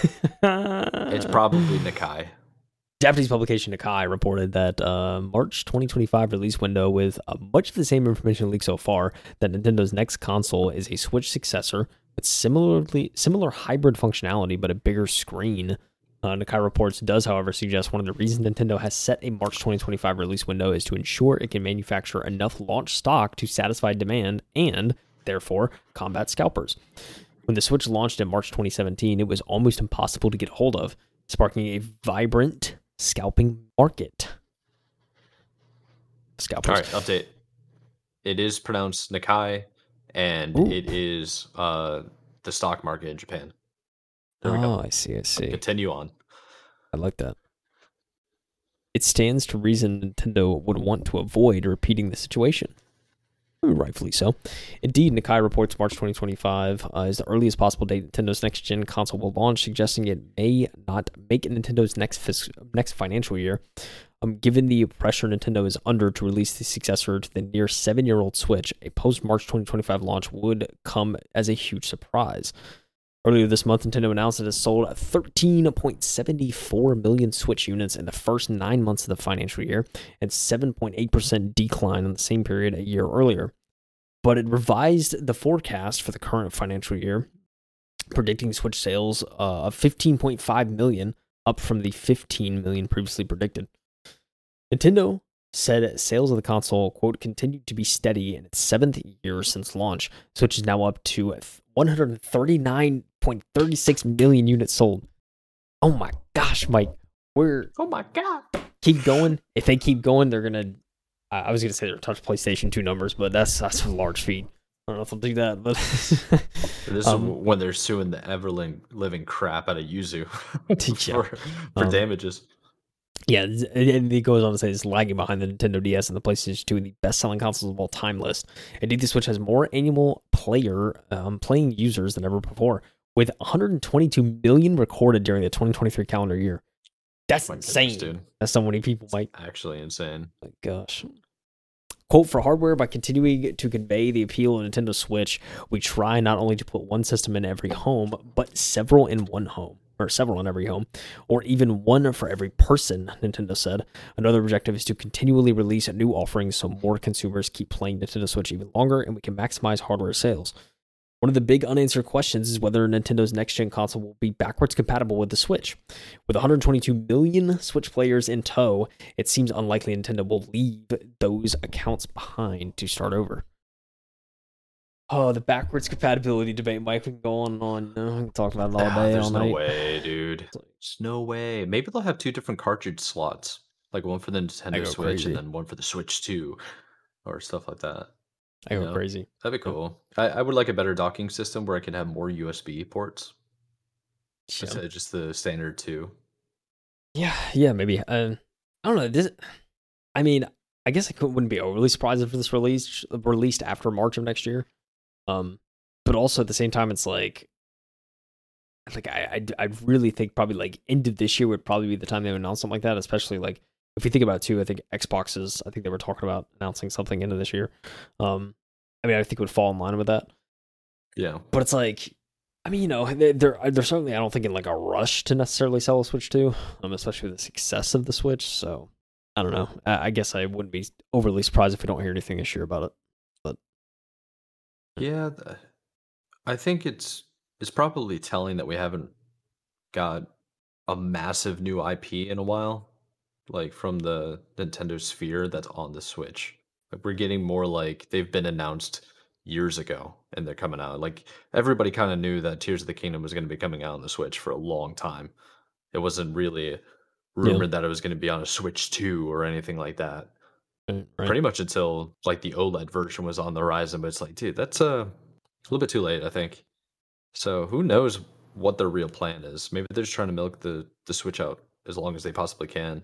It's probably Nikai. Japanese publication Nikai reported that uh, March twenty twenty-five release window with uh, much of the same information leaked so far, that Nintendo's next console is a Switch successor with similarly similar hybrid functionality but a bigger screen. Uh, Nikai reports does, however, suggest one of the reasons Nintendo has set a March twenty twenty-five release window is to ensure it can manufacture enough launch stock to satisfy demand and, therefore, combat scalpers. When the Switch launched in March twenty seventeen, it was almost impossible to get a hold of, sparking a vibrant scalping market. Scalpers. All right, update. It is pronounced Nikai, and Ooh. it is uh, the stock market in Japan. There we Oh, go. I see, I see. Continue on. I like that. It stands to reason Nintendo would want to avoid repeating the situation. Rightfully so. Indeed, Nikai reports March twenty twenty-five uh, is the earliest possible date Nintendo's next-gen console will launch, suggesting it may not make it Nintendo's next fis- next financial year. Um, given the pressure Nintendo is under to release the successor to the near seven-year-old Switch, a post-March twenty twenty-five launch would come as a huge surprise. Earlier this month, Nintendo announced it has sold thirteen point seven four million Switch units in the first nine months of the financial year, and seven point eight percent decline in the same period a year earlier. But it revised the forecast for the current financial year, predicting Switch sales uh, of fifteen point five million, up from the fifteen million previously predicted. Nintendo said sales of the console, quote, continued to be steady in its seventh year since launch. Switch is now up to one hundred thirty-nine point three six million units sold. Oh my gosh, Mike. We're Oh my god. keep going. If they keep going, they're gonna I I was gonna say they're touch PlayStation two numbers, but that's that's a large feat. I don't know if they'll do that, but This Um, is when they're suing the ever living crap out of Yuzu Yeah. for, for Um, damages. yeah, and it goes on to say it's lagging behind the Nintendo D S and the PlayStation two in the best-selling consoles of all time list. Indeed, the Switch has more annual player um, playing users than ever before, with one hundred twenty-two million recorded during the twenty twenty-three calendar year. That's My goodness, insane. dude. That's so many people, Mike. Actually insane. My gosh. Quote, for hardware, by continuing to convey the appeal of Nintendo Switch, we try not only to put one system in every home, but several in one home. or several in every home, or even one for every person, Nintendo said. Another objective is to continually release new offerings so more consumers keep playing Nintendo Switch even longer and we can maximize hardware sales. One of the big unanswered questions is whether Nintendo's next-gen console will be backwards compatible with the Switch. With one hundred twenty-two million Switch players in tow, it seems unlikely Nintendo will leave those accounts behind to start over. Oh, the backwards compatibility debate, Mike. We can go on and on. No, we can talk about it all Ah, day, there's all no night. way, dude. There's no way. Maybe they'll have two different cartridge slots, like one for the I Nintendo go Switch crazy. and then one for the Switch two, or stuff like that. I You go know, crazy. that'd be Yep. cool. I, I would like a better docking system where I could have more U S B ports Yeah. instead of just the standard two. Yeah, yeah, maybe. Um, I don't know. This, I mean, I guess I could, wouldn't be overly surprised if this released released after March of next year. Um, but also at the same time, it's like, like I, I, I really think probably like end of this year would probably be the time they would announce something like that. Especially like if you think about it too, I think Xboxes. I think they were talking about announcing something into this year. Um, I mean, I think it would fall in line with that. Yeah. But it's like, I mean, you know, they're they're, they're certainly I don't think in like a rush to necessarily sell a Switch two, um, especially with the success of the Switch. So I don't know. I, I guess I wouldn't be overly surprised if we don't hear anything this year about it. But Yeah, th- I think it's it's probably telling that we haven't got a massive new I P in a while, like from the Nintendo Sphere that's on the Switch. Like we're getting more like they've been announced years ago and they're coming out. Like everybody kind of knew that Tears of the Kingdom was going to be coming out on the Switch for a long time. It wasn't really yeah, rumored that it was going to be on a Switch two or anything like that. right. right. Pretty much until like the OLED version was on the horizon, but it's like, dude, that's uh, a little bit too late, I think. So who knows what their real plan is? Maybe they're just trying to milk the the Switch out as long as they possibly can.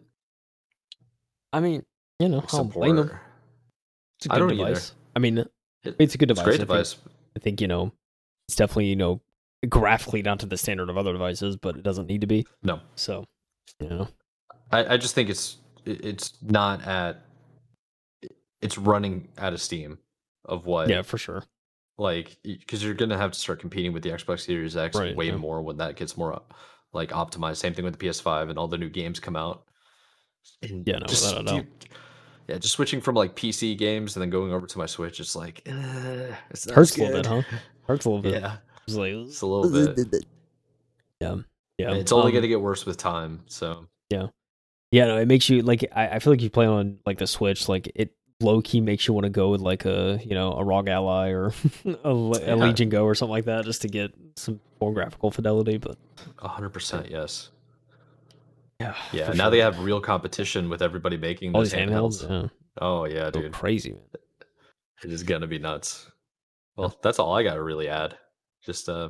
I mean, you know, Like I don't blame them. support. It's a I good don't either. device. I mean, It, it's a good it's a device. great I think. device. I think you know, it's definitely you know graphically not to the standard of other devices, but it doesn't need to be. No, So, you know, I, I just think it's it- it's not at it's running out of steam of what yeah, for sure. like because you're gonna have to start competing with the Xbox Series X Right. way Yeah. more when that gets more like optimized. Same thing with the P S five and all the new games come out. And Yeah. No, without a just doubt. dude, yeah, just switching from like P C games and then going over to my Switch, it's like eh, it's not as Hurts a little good. bit, huh? Hurts a little bit. Yeah, It's like, it's a little bit. yeah, yeah. And it's only Um, going to get worse with time. So yeah, yeah. No, it makes you like. I, I feel like you play on like the Switch, like it low key makes you want to go with like a you know a R O G Ally or a, Le- a yeah, Legion Go or something like that, just to get some more graphical fidelity. But a hundred percent yes. yeah, Yeah, for now sure. they have real competition with everybody making All those these handhelds, handhelds. yeah, Oh yeah, go dude, crazy, man. it is gonna be nuts. Yeah. Well, that's all I got to really add. Just uh,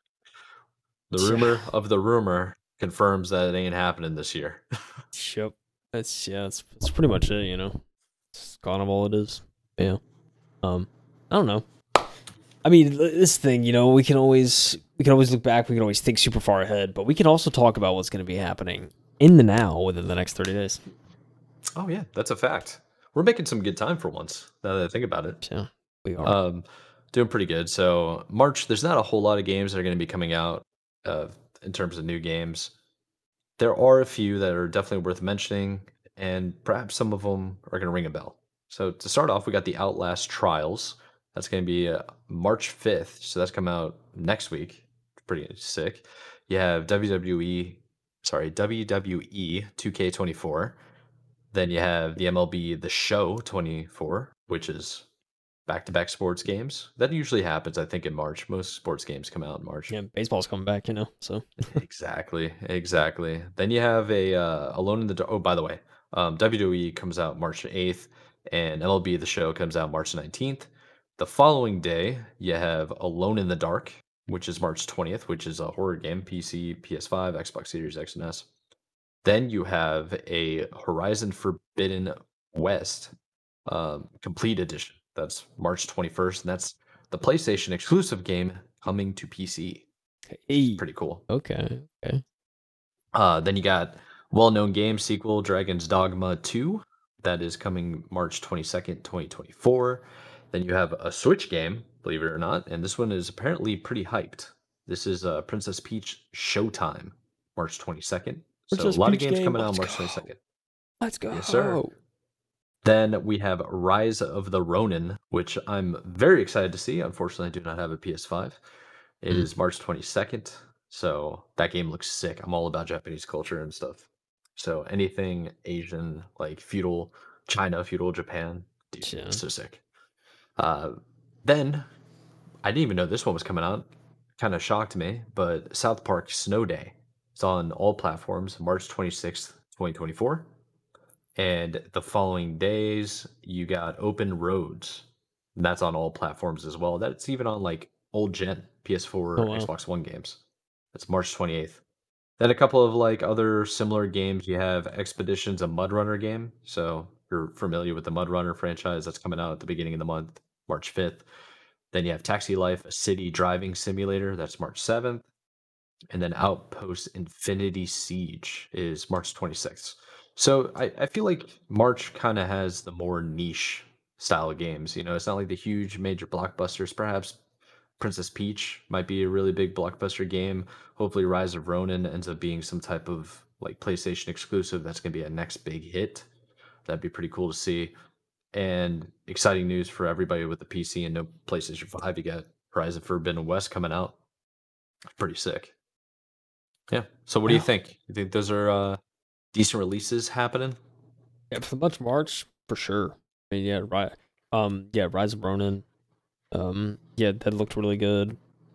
the Yeah. rumor of the rumor confirms that it ain't happening this year. Yep. That's yeah. That's that's pretty much it. You know, it's kind of all it is. Yeah. Um, I don't know. I mean, this thing, you know, we can always we can always look back. We can always think super far ahead, but we can also talk about what's going to be happening in the now within the next thirty days. Oh yeah, that's a fact. We're making some good time for once. Now that I think about it, Yeah, we are. um, doing pretty good. So March, there's not a whole lot of games that are going to be coming out uh, in terms of new games. There are a few that are definitely worth mentioning, and perhaps some of them are going to ring a bell. So to start off, we got the Outlast Trials. That's going to be uh, March fifth. So that's come out next week. Pretty sick. You have W W E, sorry, W W E two K twenty-four. Then you have the M L B The Show twenty-four, which is back-to-back sports games. That usually happens, I think, in March. Most sports games come out in March. Yeah, baseball's coming back, you know. So Exactly, exactly. Then you have a uh, Alone in the Dark. Oh, by the way, um, W W E comes out March eighth, and M L B The Show comes out March nineteenth. The following day, you have Alone in the Dark, which is March twentieth, which is a horror game, P C, P S five, Xbox Series X and S. Then you have a Horizon Forbidden West um, Complete Edition. That's March twenty-first, and that's the PlayStation exclusive game coming to P C. hey, Pretty cool. okay, okay. Uh, then you got well-known game sequel Dragon's Dogma two. That is coming March twenty-second, twenty twenty-four. Then you have a Switch game, believe it or not, and this one is apparently pretty hyped. This is uh, Princess Peach Showtime. March twenty-second. Where's So a this lot of Peach games game? coming out Let's March go. twenty-second. Let's go. Yes, sir. Then we have Rise of the Ronin, which I'm very excited to see. Unfortunately, I do not have a P S five. It Mm. is March twenty-second. So that game looks sick. I'm all about Japanese culture and stuff. So anything Asian, like feudal China, feudal Japan, dude, Yeah. so sick. Uh, then I didn't even know this one was coming out. Kind of shocked me, but South Park Snow Day. It's on all platforms, March twenty-sixth, twenty twenty-four. And the following days, you got Open Roads. And that's on all platforms as well. That's even on like old gen P S four, Oh, wow. Xbox One games. That's March twenty-eighth. Then a couple of like other similar games. You have Expeditions, a Mud Runner game. So if you're familiar with the Mud Runner franchise, that's coming out at the beginning of the month, March fifth. Then you have Taxi Life, a city driving simulator. That's March seventh. And then Outpost Infinity Siege is March twenty-sixth. So I, I feel like March kind of has the more niche style of games. You know, it's not like the huge major blockbusters. Perhaps Princess Peach might be a really big blockbuster game. Hopefully, Rise of Ronin ends up being some type of like PlayStation exclusive. That's going to be a next big hit. That'd be pretty cool to see. And exciting news for everybody with the P C and no PlayStation five. You got Horizon Forbidden West coming out. Pretty sick. Yeah. So what do you Yeah. think? You think those are uh, decent releases happening? Yeah, for the month of March, for sure. I mean, yeah, right. Um, yeah, Rise of Ronin. Um, yeah, that looked really good.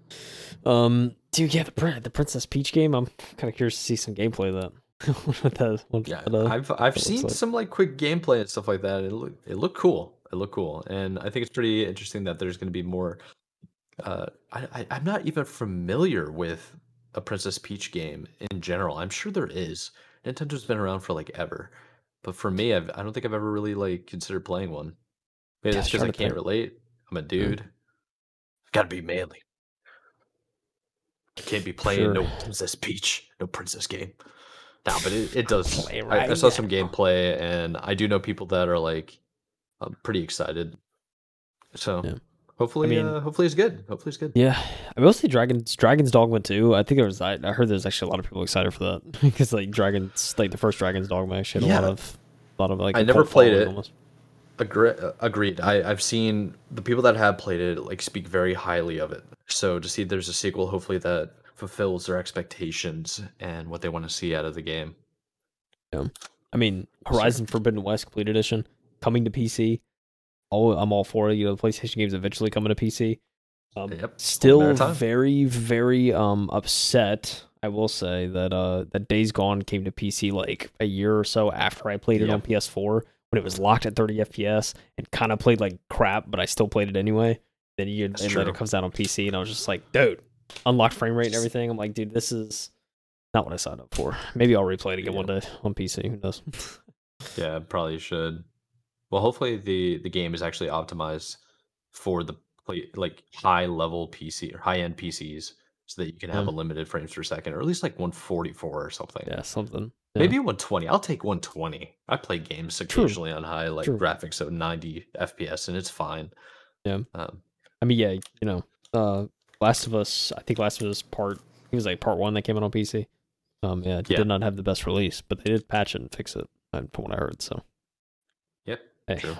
Um, dude, yeah, the Prin- the Princess Peach game. I'm kind of curious to see some gameplay of that. what that, what Yeah, that, uh, I've I've that looks seen like. some like quick gameplay and stuff like that. It look it looked cool. It looked cool, and I think it's pretty interesting that there's going to be more. Uh, I, I I'm not even familiar with a Princess Peach game in general. I'm sure there is. Nintendo's been around for like ever, but for me, I've I don't think I've ever really like considered playing one. Maybe Yeah, I that's was because I trying to can't think. relate. I'm a Mm, dude. Gotta be manly. I can't be for playing sure. no Princess Peach, no princess game. No, but it, it does. Play I, I right saw some now. gameplay, and I do know people that are like um, pretty excited. So Yeah. I hopefully, mean, uh, hopefully it's good. Hopefully it's good. yeah, I will say Dragon's Dragon's Dogma too. I think there was I, I heard there's actually a lot of people excited for that because like Dragon's like the first Dragon's Dogma actually had a lot Yeah, of a lot of like I a never cult played following it. almost. Agree, uh, agreed. I, I've seen the people that have played it like speak very highly of it. So to see there's a sequel, hopefully that fulfills their expectations and what they want to see out of the game. Yeah. I mean, Yes, sir. Horizon Forbidden West Complete Edition coming to P C. All I'm all for it. You know, the PlayStation games eventually coming to P C. Um, Yep. Only a matter still of time. very, very um upset. I will say that uh that Days Gone came to P C like a year or so after I played it on Yep. P S four when it was locked at thirty F P S and kind of played like crap, but I still played it anyway. Then you That's and then true. it comes out on P C and I was just like, dude, unlocked frame rate and everything. I'm like, dude, this is not what I signed up for. Maybe I'll replay it again Yeah. one day on P C. Who knows? Yeah, probably should. Well, hopefully the the game is actually optimized for the play, like high level P C or high end P Cs, so that you can have Yeah, a limited frames per second, or at least like one forty-four or something. yeah, something. Yeah. Maybe one twenty. I'll take one twenty. I play games True. occasionally on high like True. graphics, so ninety F P S, and it's fine. Yeah. Um, I mean, yeah, you know, uh, Last of Us. I think Last of Us part. It was like part one that came out on P C. Um, yeah, it Yeah. did not have the best release, but they did patch it and fix it, uh, from what I heard. So, yep. hey, True.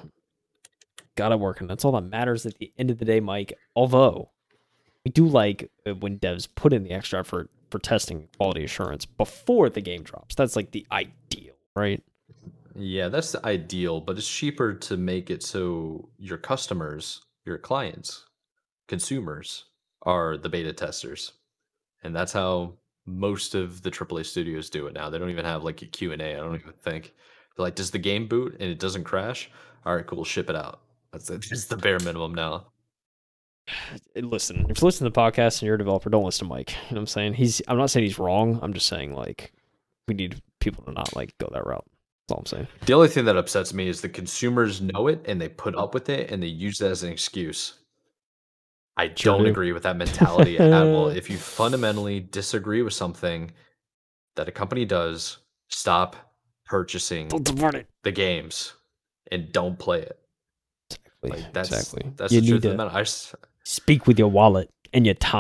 got it working. That's all that matters at the end of the day, Mike. Although we do like uh, when devs put in the extra effort for testing quality assurance before the game drops. That's like the ideal, right? Yeah, that's the ideal, but it's cheaper to make it so your customers, your clients, consumers are the beta testers. And that's how most of the triple A studios do it now. They don't even have like a Q and A. I don't even think. They're like, does the game boot and it doesn't crash? All right, cool, ship it out. That's it. It's the bare minimum now. Listen, if you listen to the podcast and you're a developer, don't listen to Mike. You know what I'm saying? He's. I'm not saying he's wrong. I'm just saying like we need people to not like go that route. That's all I'm saying. The only thing that upsets me is the consumers know it and they put up with it and they use that as an excuse. I Sure don't do. agree with that mentality at all. If you fundamentally disagree with something that a company does, stop purchasing Don't support it. the games and don't play it. Exactly. Like that's exactly. that's You the need truth of to the matter. I s- speak with your wallet and your time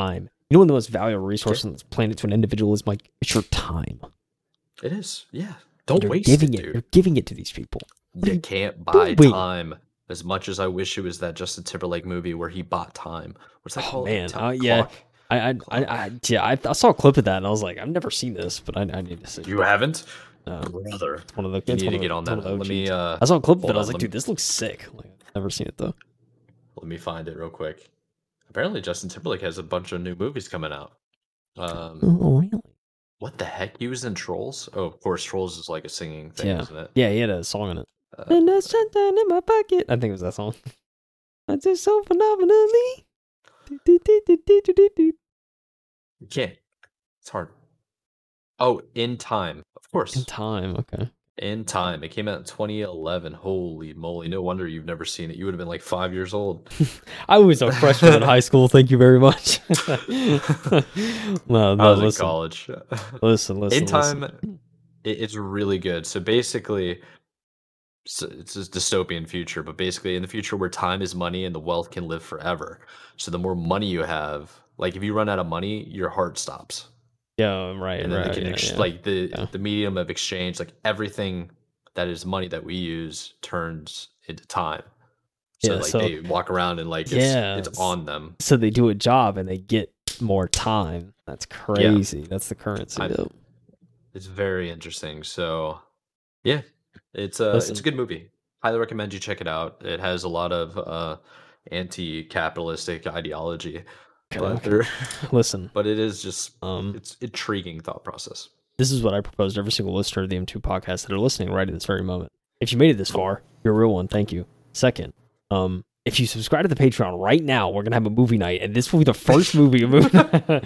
You know, one of the most valuable resources on this planet to an individual is like it's your time. It is, yeah. Don't you're waste giving it, it. dude. You're giving it to these people. You can't buy doing? time. As much as I wish it was that Justin Timberlake movie where he bought time. What's that Oh called? man, Time uh, yeah. Clock? I, I, I, I, yeah, I, I saw a clip of that and I was like, I've never seen this, but I, I need to see. You haven't? No, Brother. it's one of the. You It's need one to of get the- on it's one that. of the Let me, O Gs. uh, I saw a clip of hold it. I was on, like, let dude, me- this looks sick. Like, I've never seen it though. Let me find it real quick. Apparently, Justin Timberlake has a bunch of new movies coming out. Um, Oh really? what the heck? He was in Trolls? Oh, of course, Trolls is like a singing thing, Yeah, isn't it? yeah, he had a song in it. Uh, And that's something in my pocket. I think it was that song. I just so phenomenally. Do, do, do, do, do, do, do, do. you can't. It's hard. Oh, In Time. Of course. In time, okay. In Time. It came out in twenty eleven. Holy moly. No wonder you've never seen it. You would have been like five years old. I was a freshman in high school. Thank you very much. no, no, I was in listen, college. listen, listen. In Time, listen. it, it's really good. So basically, so it's a dystopian future, but basically in the future where time is money and the wealth can live forever. So the more money you have, like if you run out of money, your heart stops. Yeah, right, And then right. they can yeah, ex- yeah. like the Yeah. the medium of exchange, like everything that is money that we use turns into time. So Yeah, like so- they walk around and like it's Yeah, it's it's- on them. So they do a job and they get more time. That's crazy. That's the currency. I- though. It's very interesting. So yeah, it's a Listen. it's a good movie. Highly recommend you check it out. It has a lot of uh anti-capitalistic ideology, Okay, but okay. there, Listen, but it is just um, it's intriguing thought process. this is what I propose to every single listener of the M two podcast that are listening right at this very moment. If you made it this far, you're a real one. Thank you. Second, um, if you subscribe to the Patreon right now, we're gonna have a movie night, and this will be the first movie. A movie.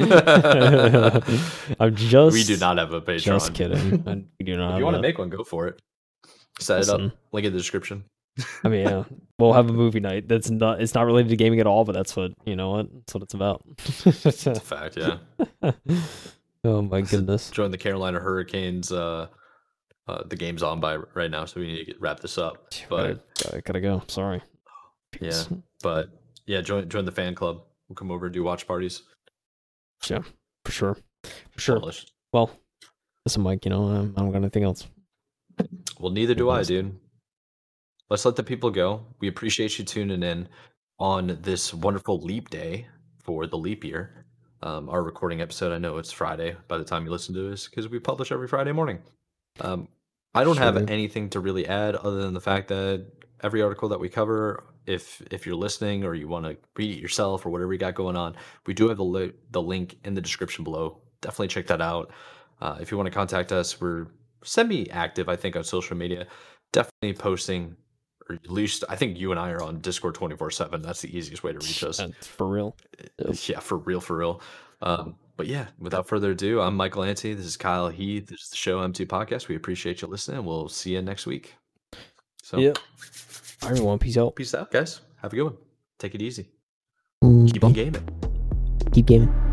I'm just. We do not have a Patreon. Just kidding. I, we do not. If have you want to a- make one, go for it. Set it Listen. up. Link in the description. I mean, yeah, we'll have a movie night. That's not. It's not related to gaming at all, but that's what you know. What that's what it's about. It's a fact, yeah. Oh my goodness. Join the Carolina Hurricanes. Uh, uh, the game's on by right now, so we need to get, wrap this up. Gotta, But gotta, gotta go. Sorry. yeah, but yeah, join join the fan club. We'll come over and do watch parties. Yeah, for sure. For sure. Polished. Well, listen, Mike. You know, um, I don't got anything else. Well, neither do I, Yes. dude. Let's let the people go. We appreciate you tuning in on this wonderful leap day for the leap year. Um, our recording episode, I know it's Friday by the time you listen to this because we publish every Friday morning. Um, I don't have Sure. anything to really add other than the fact that every article that we cover, if if you're listening or you want to read it yourself or whatever you got going on, we do have the li- the link in the description below. Definitely check that out. Uh, if you want to contact us, we're semi-active, I think, on social media. Definitely posting, or at least I think you and I are on Discord twenty-four seven. That's the easiest way to reach us. That's for real. Yep. Yeah, for real, for real. Um, but yeah, without further ado, I'm Michael Ante. This is Kyle Heath. This is the Show M two Podcast. We appreciate you listening. We'll see you next week. So, Yep. All right, everyone. Peace out. peace out, guys. Have a good one. Take it easy. Mm, Keep on gaming. Keep gaming.